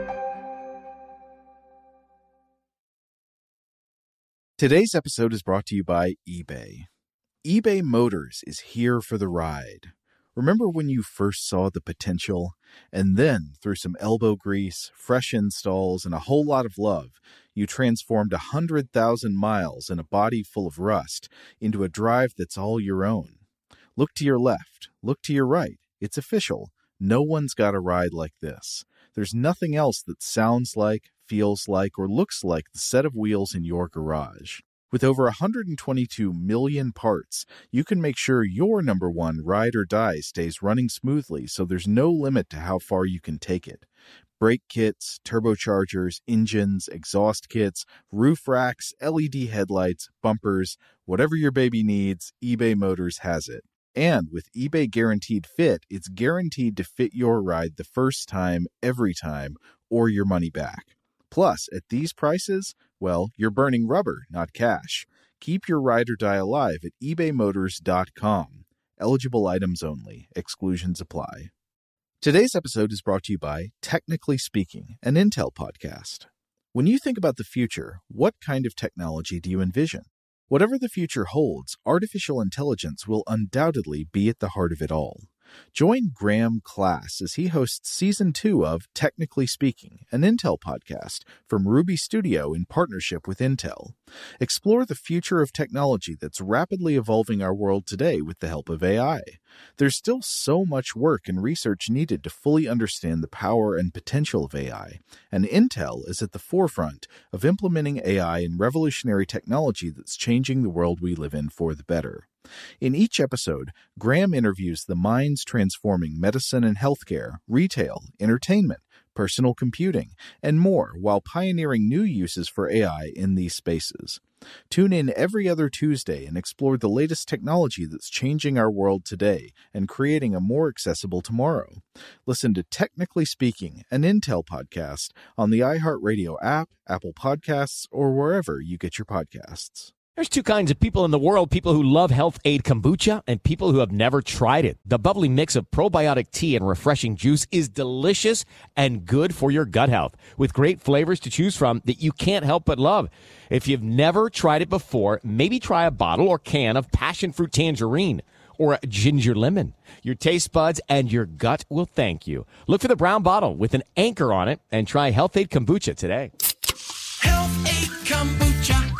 S5: Today's episode is brought to you by eBay. eBay Motors is here for the ride. Remember when you first saw the potential? And then, through some elbow grease, fresh installs, and a whole lot of love, you transformed one hundred thousand miles and a body full of rust into a drive that's all your own. Look to your left. Look to your right. It's official. No one's got a ride like this. There's nothing else that sounds like, feels like, or looks like the set of wheels in your garage. With over one hundred twenty-two million parts, you can make sure your number one ride or die stays running smoothly, so there's no limit to how far you can take it. Brake kits, turbochargers, engines, exhaust kits, roof racks, L E D headlights, bumpers, whatever your baby needs, eBay Motors has it. And with eBay Guaranteed Fit, it's guaranteed to fit your ride the first time, every time, or your money back. Plus, at these prices, well, you're burning rubber, not cash. Keep your ride or die alive at ebay motors dot com. Eligible items only. Exclusions apply. Today's episode is brought to you by Technically Speaking, an Intel podcast. When you think about the future, what kind of technology do you envision? Whatever the future holds, artificial intelligence will undoubtedly be at the heart of it all. Join Graham Class as he hosts Season two of Technically Speaking, an Intel podcast from Ruby Studio in partnership with Intel. Explore the future of technology that's rapidly evolving our world today with the help of A I. There's still so much work and research needed to fully understand the power and potential of A I, and Intel is at the forefront of implementing A I in revolutionary technology that's changing the world we live in for the better. In each episode, Graham interviews the minds transforming medicine and healthcare, retail, entertainment, personal computing, and more, while pioneering new uses for A I in these spaces. Tune in every other Tuesday and explore the latest technology that's changing our world today and creating a more accessible tomorrow. Listen to Technically Speaking, an Intel podcast on the iHeartRadio app, Apple Podcasts, or wherever you get your podcasts.
S6: There's two kinds of people in the world, people who love Health Aid Kombucha and people who have never tried it. The bubbly mix of probiotic tea and refreshing juice is delicious and good for your gut health, with great flavors to choose from that you can't help but love. If you've never tried it before, maybe try a bottle or can of passion fruit tangerine, or ginger lemon. Your taste buds and your gut will thank you. Look for the brown bottle with an anchor on it and try Health Aid Kombucha today.
S7: Health Aid Kombucha.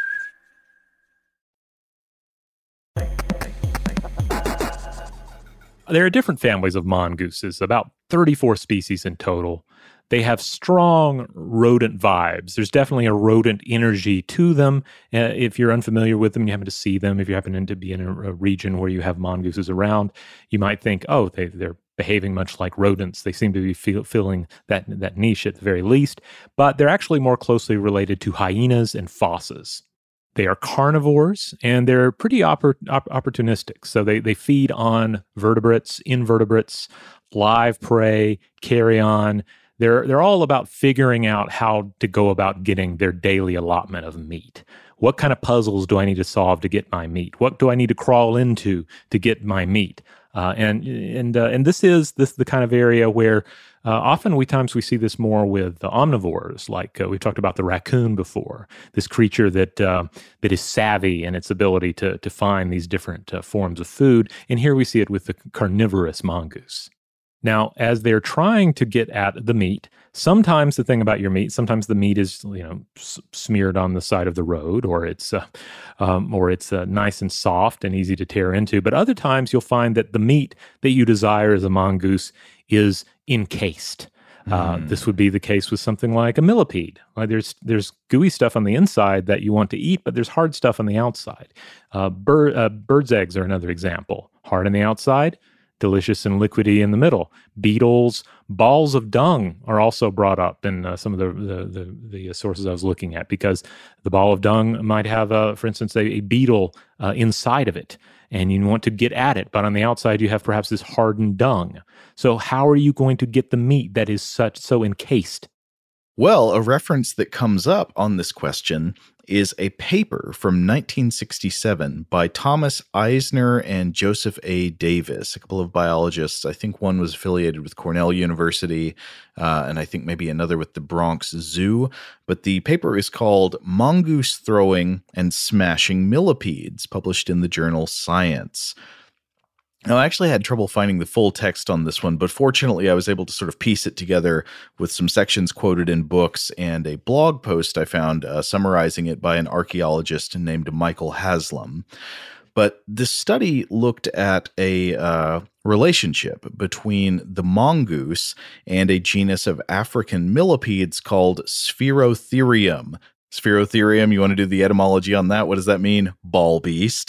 S2: There are different families of mongooses, about thirty-four species in total. They have strong rodent vibes. There's definitely a rodent energy to them. Uh, if you're unfamiliar with them, you happen to see them. If you happen to be in a, a region where you have mongooses around, you might think, oh, they, they're behaving much like rodents. They seem to be feel, filling that, that niche at the very least. But they're actually more closely related to hyenas and phosses. They are carnivores, and they're pretty oppor- op- opportunistic. So they, they feed on vertebrates, invertebrates, live prey, carrion. They're they're all about figuring out how to go about getting their daily allotment of meat. What kind of puzzles do I need to solve to get my meat? What do I need to crawl into to get my meat? Uh, and and uh, and this is this the kind of area where uh, often we times we see this more with the omnivores, like uh, we talked about the raccoon before. This creature that uh, that is savvy in its ability to to find these different uh, forms of food. And here we see it with the carnivorous mongoose. Now, as they're trying to get at the meat, sometimes the thing about your meat, sometimes the meat is, you know, s- smeared on the side of the road, or it's, uh, um, or it's uh, nice and soft and easy to tear into. But other times, you'll find that the meat that you desire as a mongoose is encased. Uh, mm. This would be the case with something like a millipede. Like there's there's gooey stuff on the inside that you want to eat, but there's hard stuff on the outside. Uh, bird uh, bird's eggs are another example. Hard on the outside, delicious and liquidy in the middle. Beetles, balls of dung are also brought up in uh, some of the the, the the sources I was looking at, because the ball of dung might have, uh, for instance, a, a beetle uh, inside of it, and you want to get at it, but on the outside you have perhaps this hardened dung. So how are you going to get the meat that is such so encased?
S1: Well, a reference that comes up on this question is a paper from nineteen sixty-seven by Thomas Eisner and Joseph A. Davis, a couple of biologists. I think one was affiliated with Cornell University, uh, and I think maybe another with the Bronx Zoo. But the paper is called Mongoose Throwing and Smashing Millipedes, published in the journal Science. Now, I actually had trouble finding the full text on this one, but fortunately I was able to sort of piece it together with some sections quoted in books and a blog post I found uh, summarizing it by an archaeologist named Michael Haslam. But this study looked at a uh, relationship between the mongoose and a genus of African millipedes called Spherotherium. Spherotherium, you want to do the etymology on that? What does that mean? Ball beast.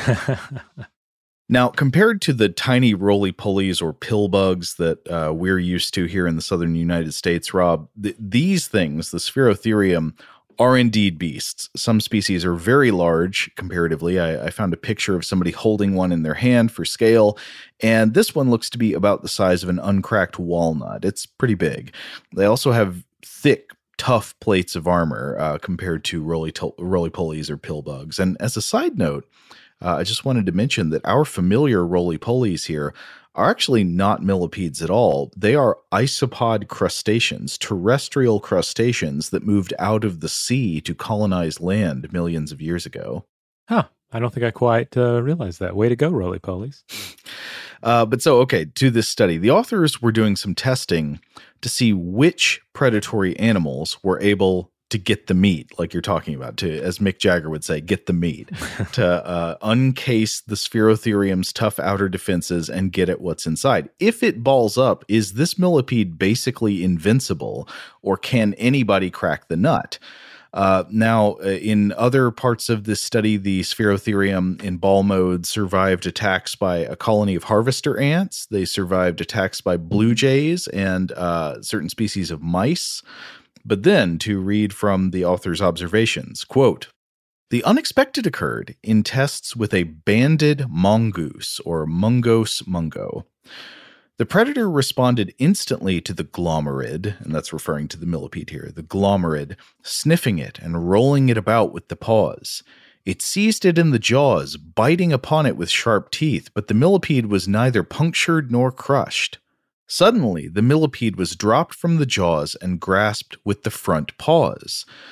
S1: Now, compared to the tiny roly-polies or pill bugs that uh, we're used to here in the southern United States, Rob, th- these things, the Spherotherium, are indeed beasts. Some species are very large comparatively. I, I found a picture of somebody holding one in their hand for scale, and this one looks to be about the size of an uncracked walnut. It's pretty big. They also have thick, tough plates of armor uh, compared to roly to- roly-polies or pill bugs. And as a side note, Uh, I just wanted to mention that our familiar roly-polies here are actually not millipedes at all. They are isopod crustaceans, terrestrial crustaceans that moved out of the sea to colonize land millions of years ago.
S2: Huh. I don't think I quite uh, realized that. Way to go, roly-polies.
S1: Uh, but so, okay, to this study. The authors were doing some testing to see which predatory animals were able to get the meat, like you're talking about, to, as Mick Jagger would say, get the meat, to uh, uncase the Spherotherium's tough outer defenses and get at what's inside. If it balls up, is this millipede basically invincible, or can anybody crack the nut? Uh, now, in other parts of this study, the Spherotherium in ball mode survived attacks by a colony of harvester ants. They survived attacks by blue jays and uh, certain species of mice. But then, to read from the author's observations, quote, "The unexpected occurred in tests with a banded mongoose, or Mungos mungo. The predator responded instantly to the glomerid," and that's referring to the millipede here, the glomerid, "sniffing it and rolling it about with the paws. It seized it in the jaws, biting upon it with sharp teeth, but the millipede was neither punctured nor crushed. Suddenly, the millipede was dropped from the jaws and grasped with the front paws.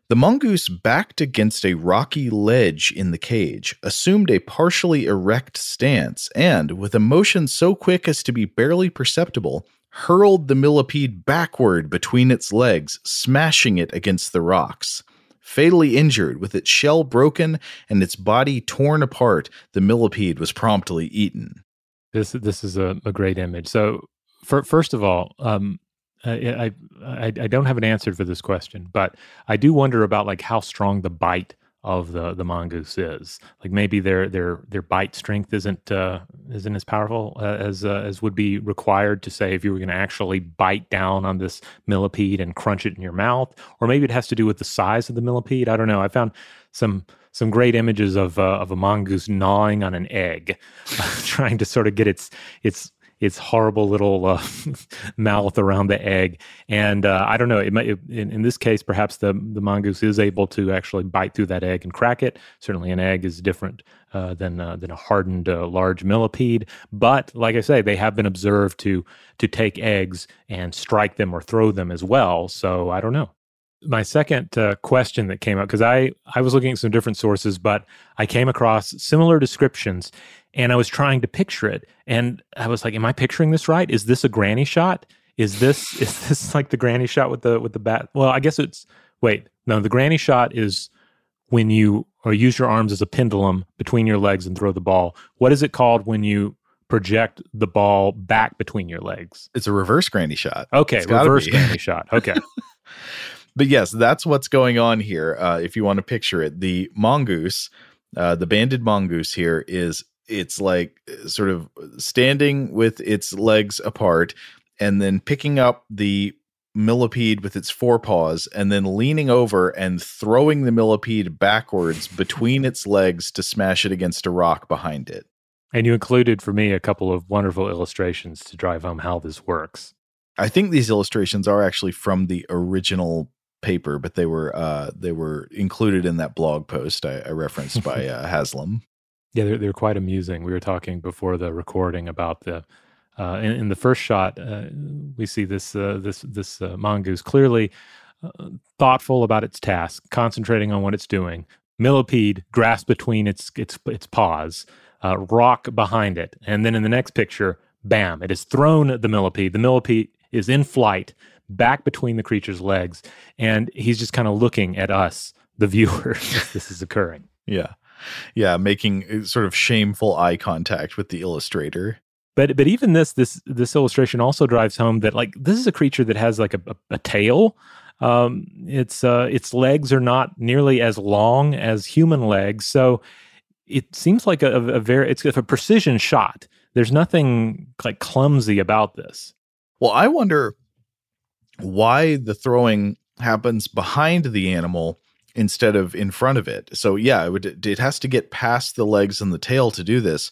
S1: The mongoose, backed against a rocky ledge in the cage, assumed a partially erect stance and, with a motion so quick as to be barely perceptible, hurled the millipede backward between its legs, smashing it against the rocks. Fatally injured, with its shell broken and its body torn apart, the millipede was promptly eaten.
S2: This this is a, a great image. So, for, first of all, um, I, I I don't have an answer for this question, but I do wonder about like how strong the bite of the, the mongoose is. Like maybe their their their bite strength isn't uh, isn't as powerful uh, as uh, as would be required to say if you were going to actually bite down on this millipede and crunch it in your mouth, or maybe it has to do with the size of the millipede. I don't know. I found some some great images of uh, of a mongoose gnawing on an egg, trying to sort of get its its its horrible little uh, mouth around the egg. And uh, I don't know, it might, it, in, in this case, perhaps the, the mongoose is able to actually bite through that egg and crack it. Certainly an egg is different uh, than uh, than a hardened uh, large millipede. But like I say, they have been observed to to take eggs and strike them or throw them as well. So I don't know. My second uh, question that came up, because I, I was looking at some different sources, but I came across similar descriptions, and I was trying to picture it. And I was like, am I picturing this right? Is this a granny shot? Is this is this like the granny shot with the with the bat? Well, I guess it's, wait, no, the granny shot is when you or use your arms as a pendulum between your legs and throw the ball. What is it called when you project the ball back between your legs?
S1: It's a reverse granny shot.
S2: Okay, reverse granny shot. Okay.
S1: But yes, that's what's going on here. Uh, if you want to picture it, the mongoose, uh, the banded mongoose here is, it's like sort of standing with its legs apart and then picking up the millipede with its forepaws and then leaning over and throwing the millipede backwards between its legs to smash it against a rock behind it.
S2: And you included for me a couple of wonderful illustrations to drive home how this works.
S1: I think these illustrations are actually from the original paper, but they were uh, they were included in that blog post I, I referenced by uh, Haslam.
S2: Yeah, they're they're quite amusing. We were talking before the recording about the uh, in, in the first shot uh, we see this uh, this this uh, mongoose clearly uh, thoughtful about its task, concentrating on what it's doing. Millipede grasped between its its its paws, uh, rock behind it, and then in the next picture, bam! It has thrown the millipede. The millipede is in flight, back between the creature's legs, and he's just kind of looking at us, the viewers, as this is occurring.
S1: Yeah. Yeah, making sort of shameful eye contact with the illustrator.
S2: But but even this this this illustration also drives home that like this is a creature that has like a, a, a tail. Um, its uh, its legs are not nearly as long as human legs, so it seems like a, a, a very it's a precision shot. There's nothing like clumsy about this.
S1: Well, I wonder why the throwing happens behind the animal instead of in front of it. So yeah, it would, it has to get past the legs and the tail to do this.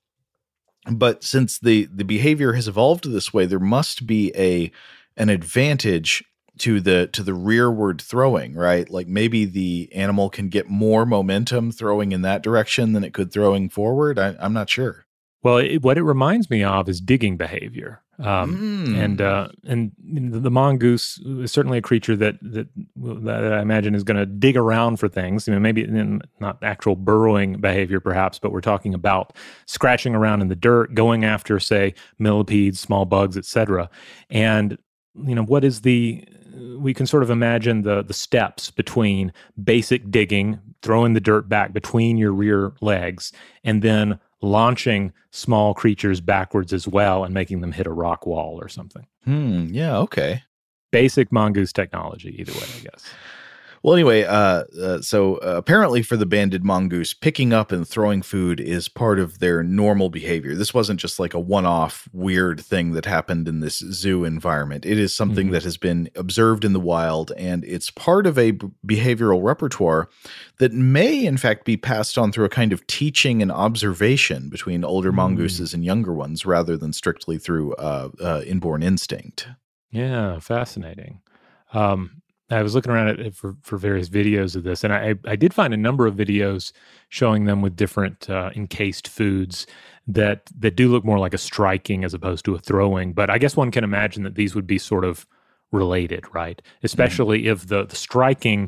S1: But since the, the behavior has evolved this way, there must be a, an advantage to the, to the rearward throwing, right? Like maybe the animal can get more momentum throwing in that direction than it could throwing forward. I, I'm not sure.
S2: Well, it, what it reminds me of is digging behavior. Um, mm. And uh, and the mongoose is certainly a creature that that, that I imagine is going to dig around for things. I mean, maybe not actual burrowing behavior, perhaps, but we're talking about scratching around in the dirt, going after, say, millipedes, small bugs, et cetera. And you know, what is the? We can sort of imagine the the steps between basic digging, throwing the dirt back between your rear legs, and then launching small creatures backwards as well and making them hit a rock wall or something.
S1: Hmm. Yeah. Okay.
S2: Basic mongoose technology, either way, I guess.
S1: Well, anyway, uh, uh, so uh, apparently for the banded mongoose, picking up and throwing food is part of their normal behavior. This wasn't just like a one-off weird thing that happened in this zoo environment. It is something mm-hmm. that has been observed in the wild, and it's part of a b- behavioral repertoire that may, in fact, be passed on through a kind of teaching and observation between older mm. mongooses and younger ones, rather than strictly through uh, uh, inborn instinct.
S2: Yeah, fascinating. Um I was looking around at it for, for various videos of this, and I, I did find a number of videos showing them with different uh, encased foods that that do look more like a striking as opposed to a throwing. But I guess one can imagine that these would be sort of related, right? Especially mm-hmm. if the, the striking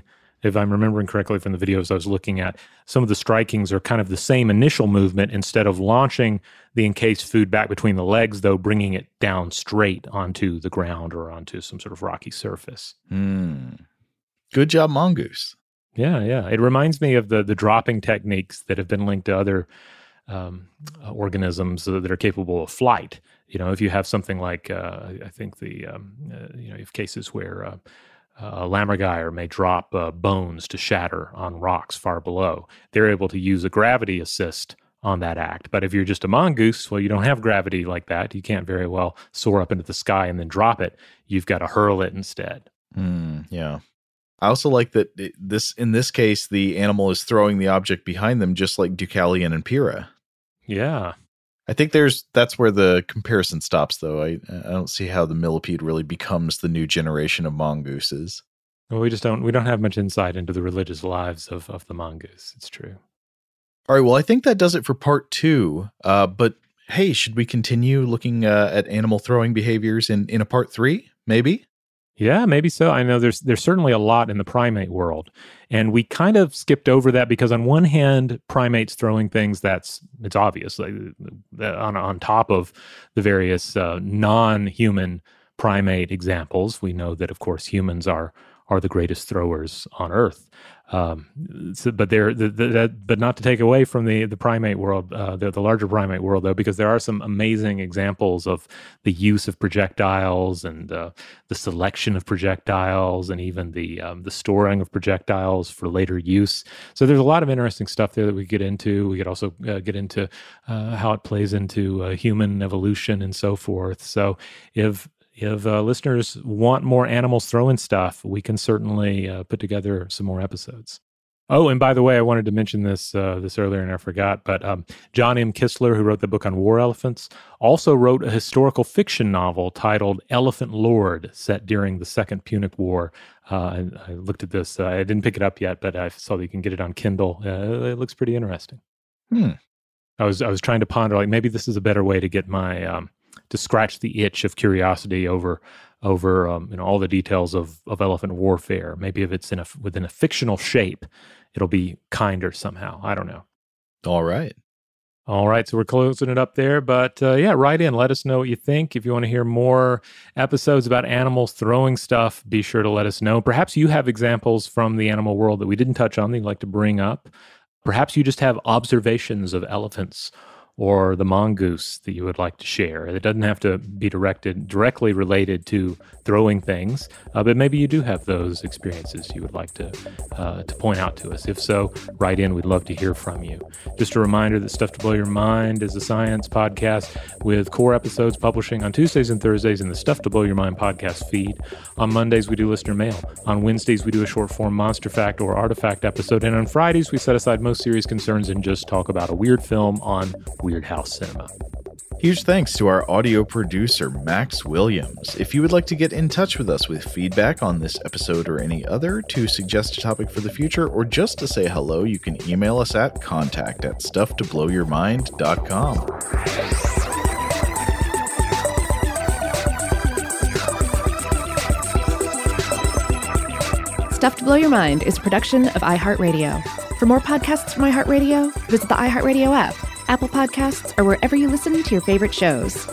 S2: if I'm remembering correctly from the videos I was looking at, some of the strikings are kind of the same initial movement. Instead of launching the encased food back between the legs, though, bringing it down straight onto the ground or onto some sort of rocky surface.
S1: Mm. Good job, mongoose.
S2: Yeah, yeah. It reminds me of the the dropping techniques that have been linked to other um, organisms that are capable of flight. You know, if you have something like, uh, I think the, um, uh, you know, you have cases where uh, a lammergeier may drop uh, bones to shatter on rocks far below. They're able to use a gravity assist on that act. But if you're just a mongoose, well, you don't have gravity like that. You can't very well soar up into the sky and then drop it. You've got to hurl it instead.
S1: Mm, yeah. I also like that it, this in this case, the animal is throwing the object behind them, just like Deucalion and Pyrrha.
S2: Yeah.
S1: I think there's that's where the comparison stops, though. I I don't see how the millipede really becomes the new generation of mongooses.
S2: Well, we just don't we don't have much insight into the religious lives of, of the mongoose. It's true.
S1: All right. Well, I think that does it for part two. Uh, but hey, should we continue looking uh, at animal throwing behaviors in, in a part three? Maybe.
S2: Yeah, maybe so. I know there's there's certainly a lot in the primate world, and we kind of skipped over that because on one hand, primates throwing things, that's it's obvious, like on on top of the various uh, non-human primate examples. We know that, of course, humans are are the greatest throwers on Earth. Um, so, but they're the, the, that, but not to take away from the the primate world, uh, the the larger primate world, though, because there are some amazing examples of the use of projectiles and uh, the selection of projectiles, and even the um, the storing of projectiles for later use. So there's a lot of interesting stuff there that we get into. We could also uh, get into uh, how it plays into uh, human evolution and so forth. So if If uh, listeners want more animals throwing stuff, we can certainly uh, put together some more episodes. Oh, and by the way, I wanted to mention this uh, this earlier and I forgot, but um, John M. Kistler, who wrote the book on war elephants, also wrote a historical fiction novel titled Elephant Lord, set during the Second Punic War. Uh, I, I looked at this. Uh, I didn't pick it up yet, but I saw that you can get it on Kindle. Uh, it looks pretty interesting.
S1: Hmm.
S2: I was I was trying to ponder, like, maybe this is a better way to get my... Um, to scratch the itch of curiosity over over um, you know all the details of, of elephant warfare. Maybe if it's in a within a fictional shape, it'll be kinder somehow. I don't know.
S1: All right.
S2: All right, so we're closing it up there. But uh, yeah, write in. Let us know what you think. If you want to hear more episodes about animals throwing stuff, be sure to let us know. Perhaps you have examples from the animal world that we didn't touch on that you'd like to bring up. Perhaps you just have observations of elephants or the mongoose that you would like to share. It doesn't have to be directed directly related to throwing things, uh, but maybe you do have those experiences you would like to uh, to point out to us. If so, write in. We'd love to hear from you. Just a reminder that Stuff to Blow Your Mind is a science podcast with core episodes publishing on Tuesdays and Thursdays in the Stuff to Blow Your Mind podcast feed. On Mondays, we do listener mail. On Wednesdays, we do a short form monster fact or artifact episode. And on Fridays, we set aside most serious concerns and just talk about a weird film on Weird House Cinema.
S1: Huge thanks to our audio producer, Max Williams. If you would like to get in touch with us with feedback on this episode or any other, to suggest a topic for the future, or just to say hello, you can email us at contact at stuff to blow your mind dot com.
S4: Stuff to Blow Your Mind is a production of iHeartRadio. For more podcasts from iHeartRadio, visit the iHeartRadio app, Apple Podcasts, or wherever you listen to your favorite shows.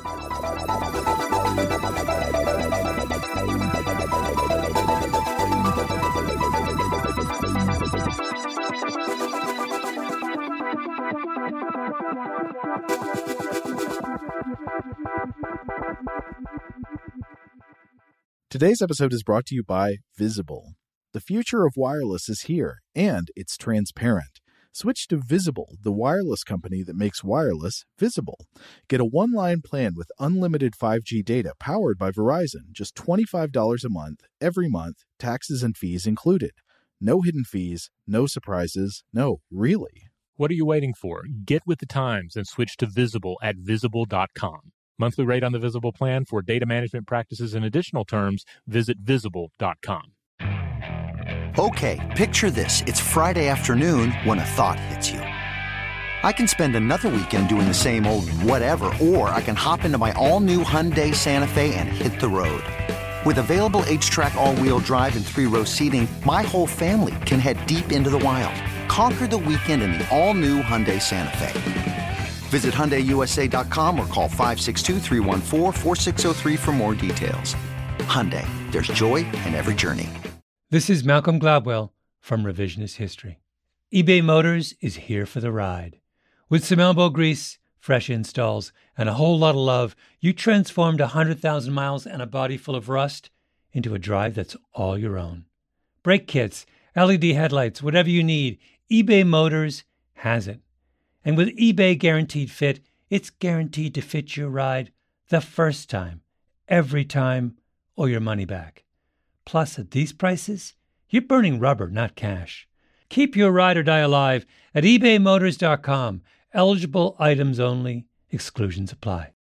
S5: Today's episode is brought to you by Visible. The future of wireless is here, and it's transparent. Switch to Visible, the wireless company that makes wireless visible. Get a one-line plan with unlimited five G data powered by Verizon, just twenty-five dollars a month, every month, taxes and fees included. No hidden fees, no surprises, no, really.
S2: What are you waiting for? Get with the times and switch to Visible at visible dot com. Monthly rate on the Visible plan. For data management practices and additional terms, visit visible dot com.
S3: Okay, picture this. It's Friday afternoon when a thought hits you. I can spend another weekend doing the same old whatever, or I can hop into my all-new Hyundai Santa Fe and hit the road. With available H-Track all-wheel drive and three-row seating, my whole family can head deep into the wild. Conquer the weekend in the all-new Hyundai Santa Fe. Visit Hyundai U S A dot com or call five six two, three one four, four six zero three for more details. Hyundai, there's joy in every journey.
S8: This is Malcolm Gladwell from Revisionist History. eBay Motors is here for the ride. With some elbow grease, fresh installs, and a whole lot of love, you transformed one hundred thousand miles and a body full of rust into a drive that's all your own. Brake kits, L E D headlights, whatever you need, eBay Motors has it. And with eBay Guaranteed Fit, it's guaranteed to fit your ride the first time, every time, or your money back. Plus, at these prices, you're burning rubber, not cash. Keep your ride or die alive at ebay motors dot com. Eligible items only. Exclusions apply.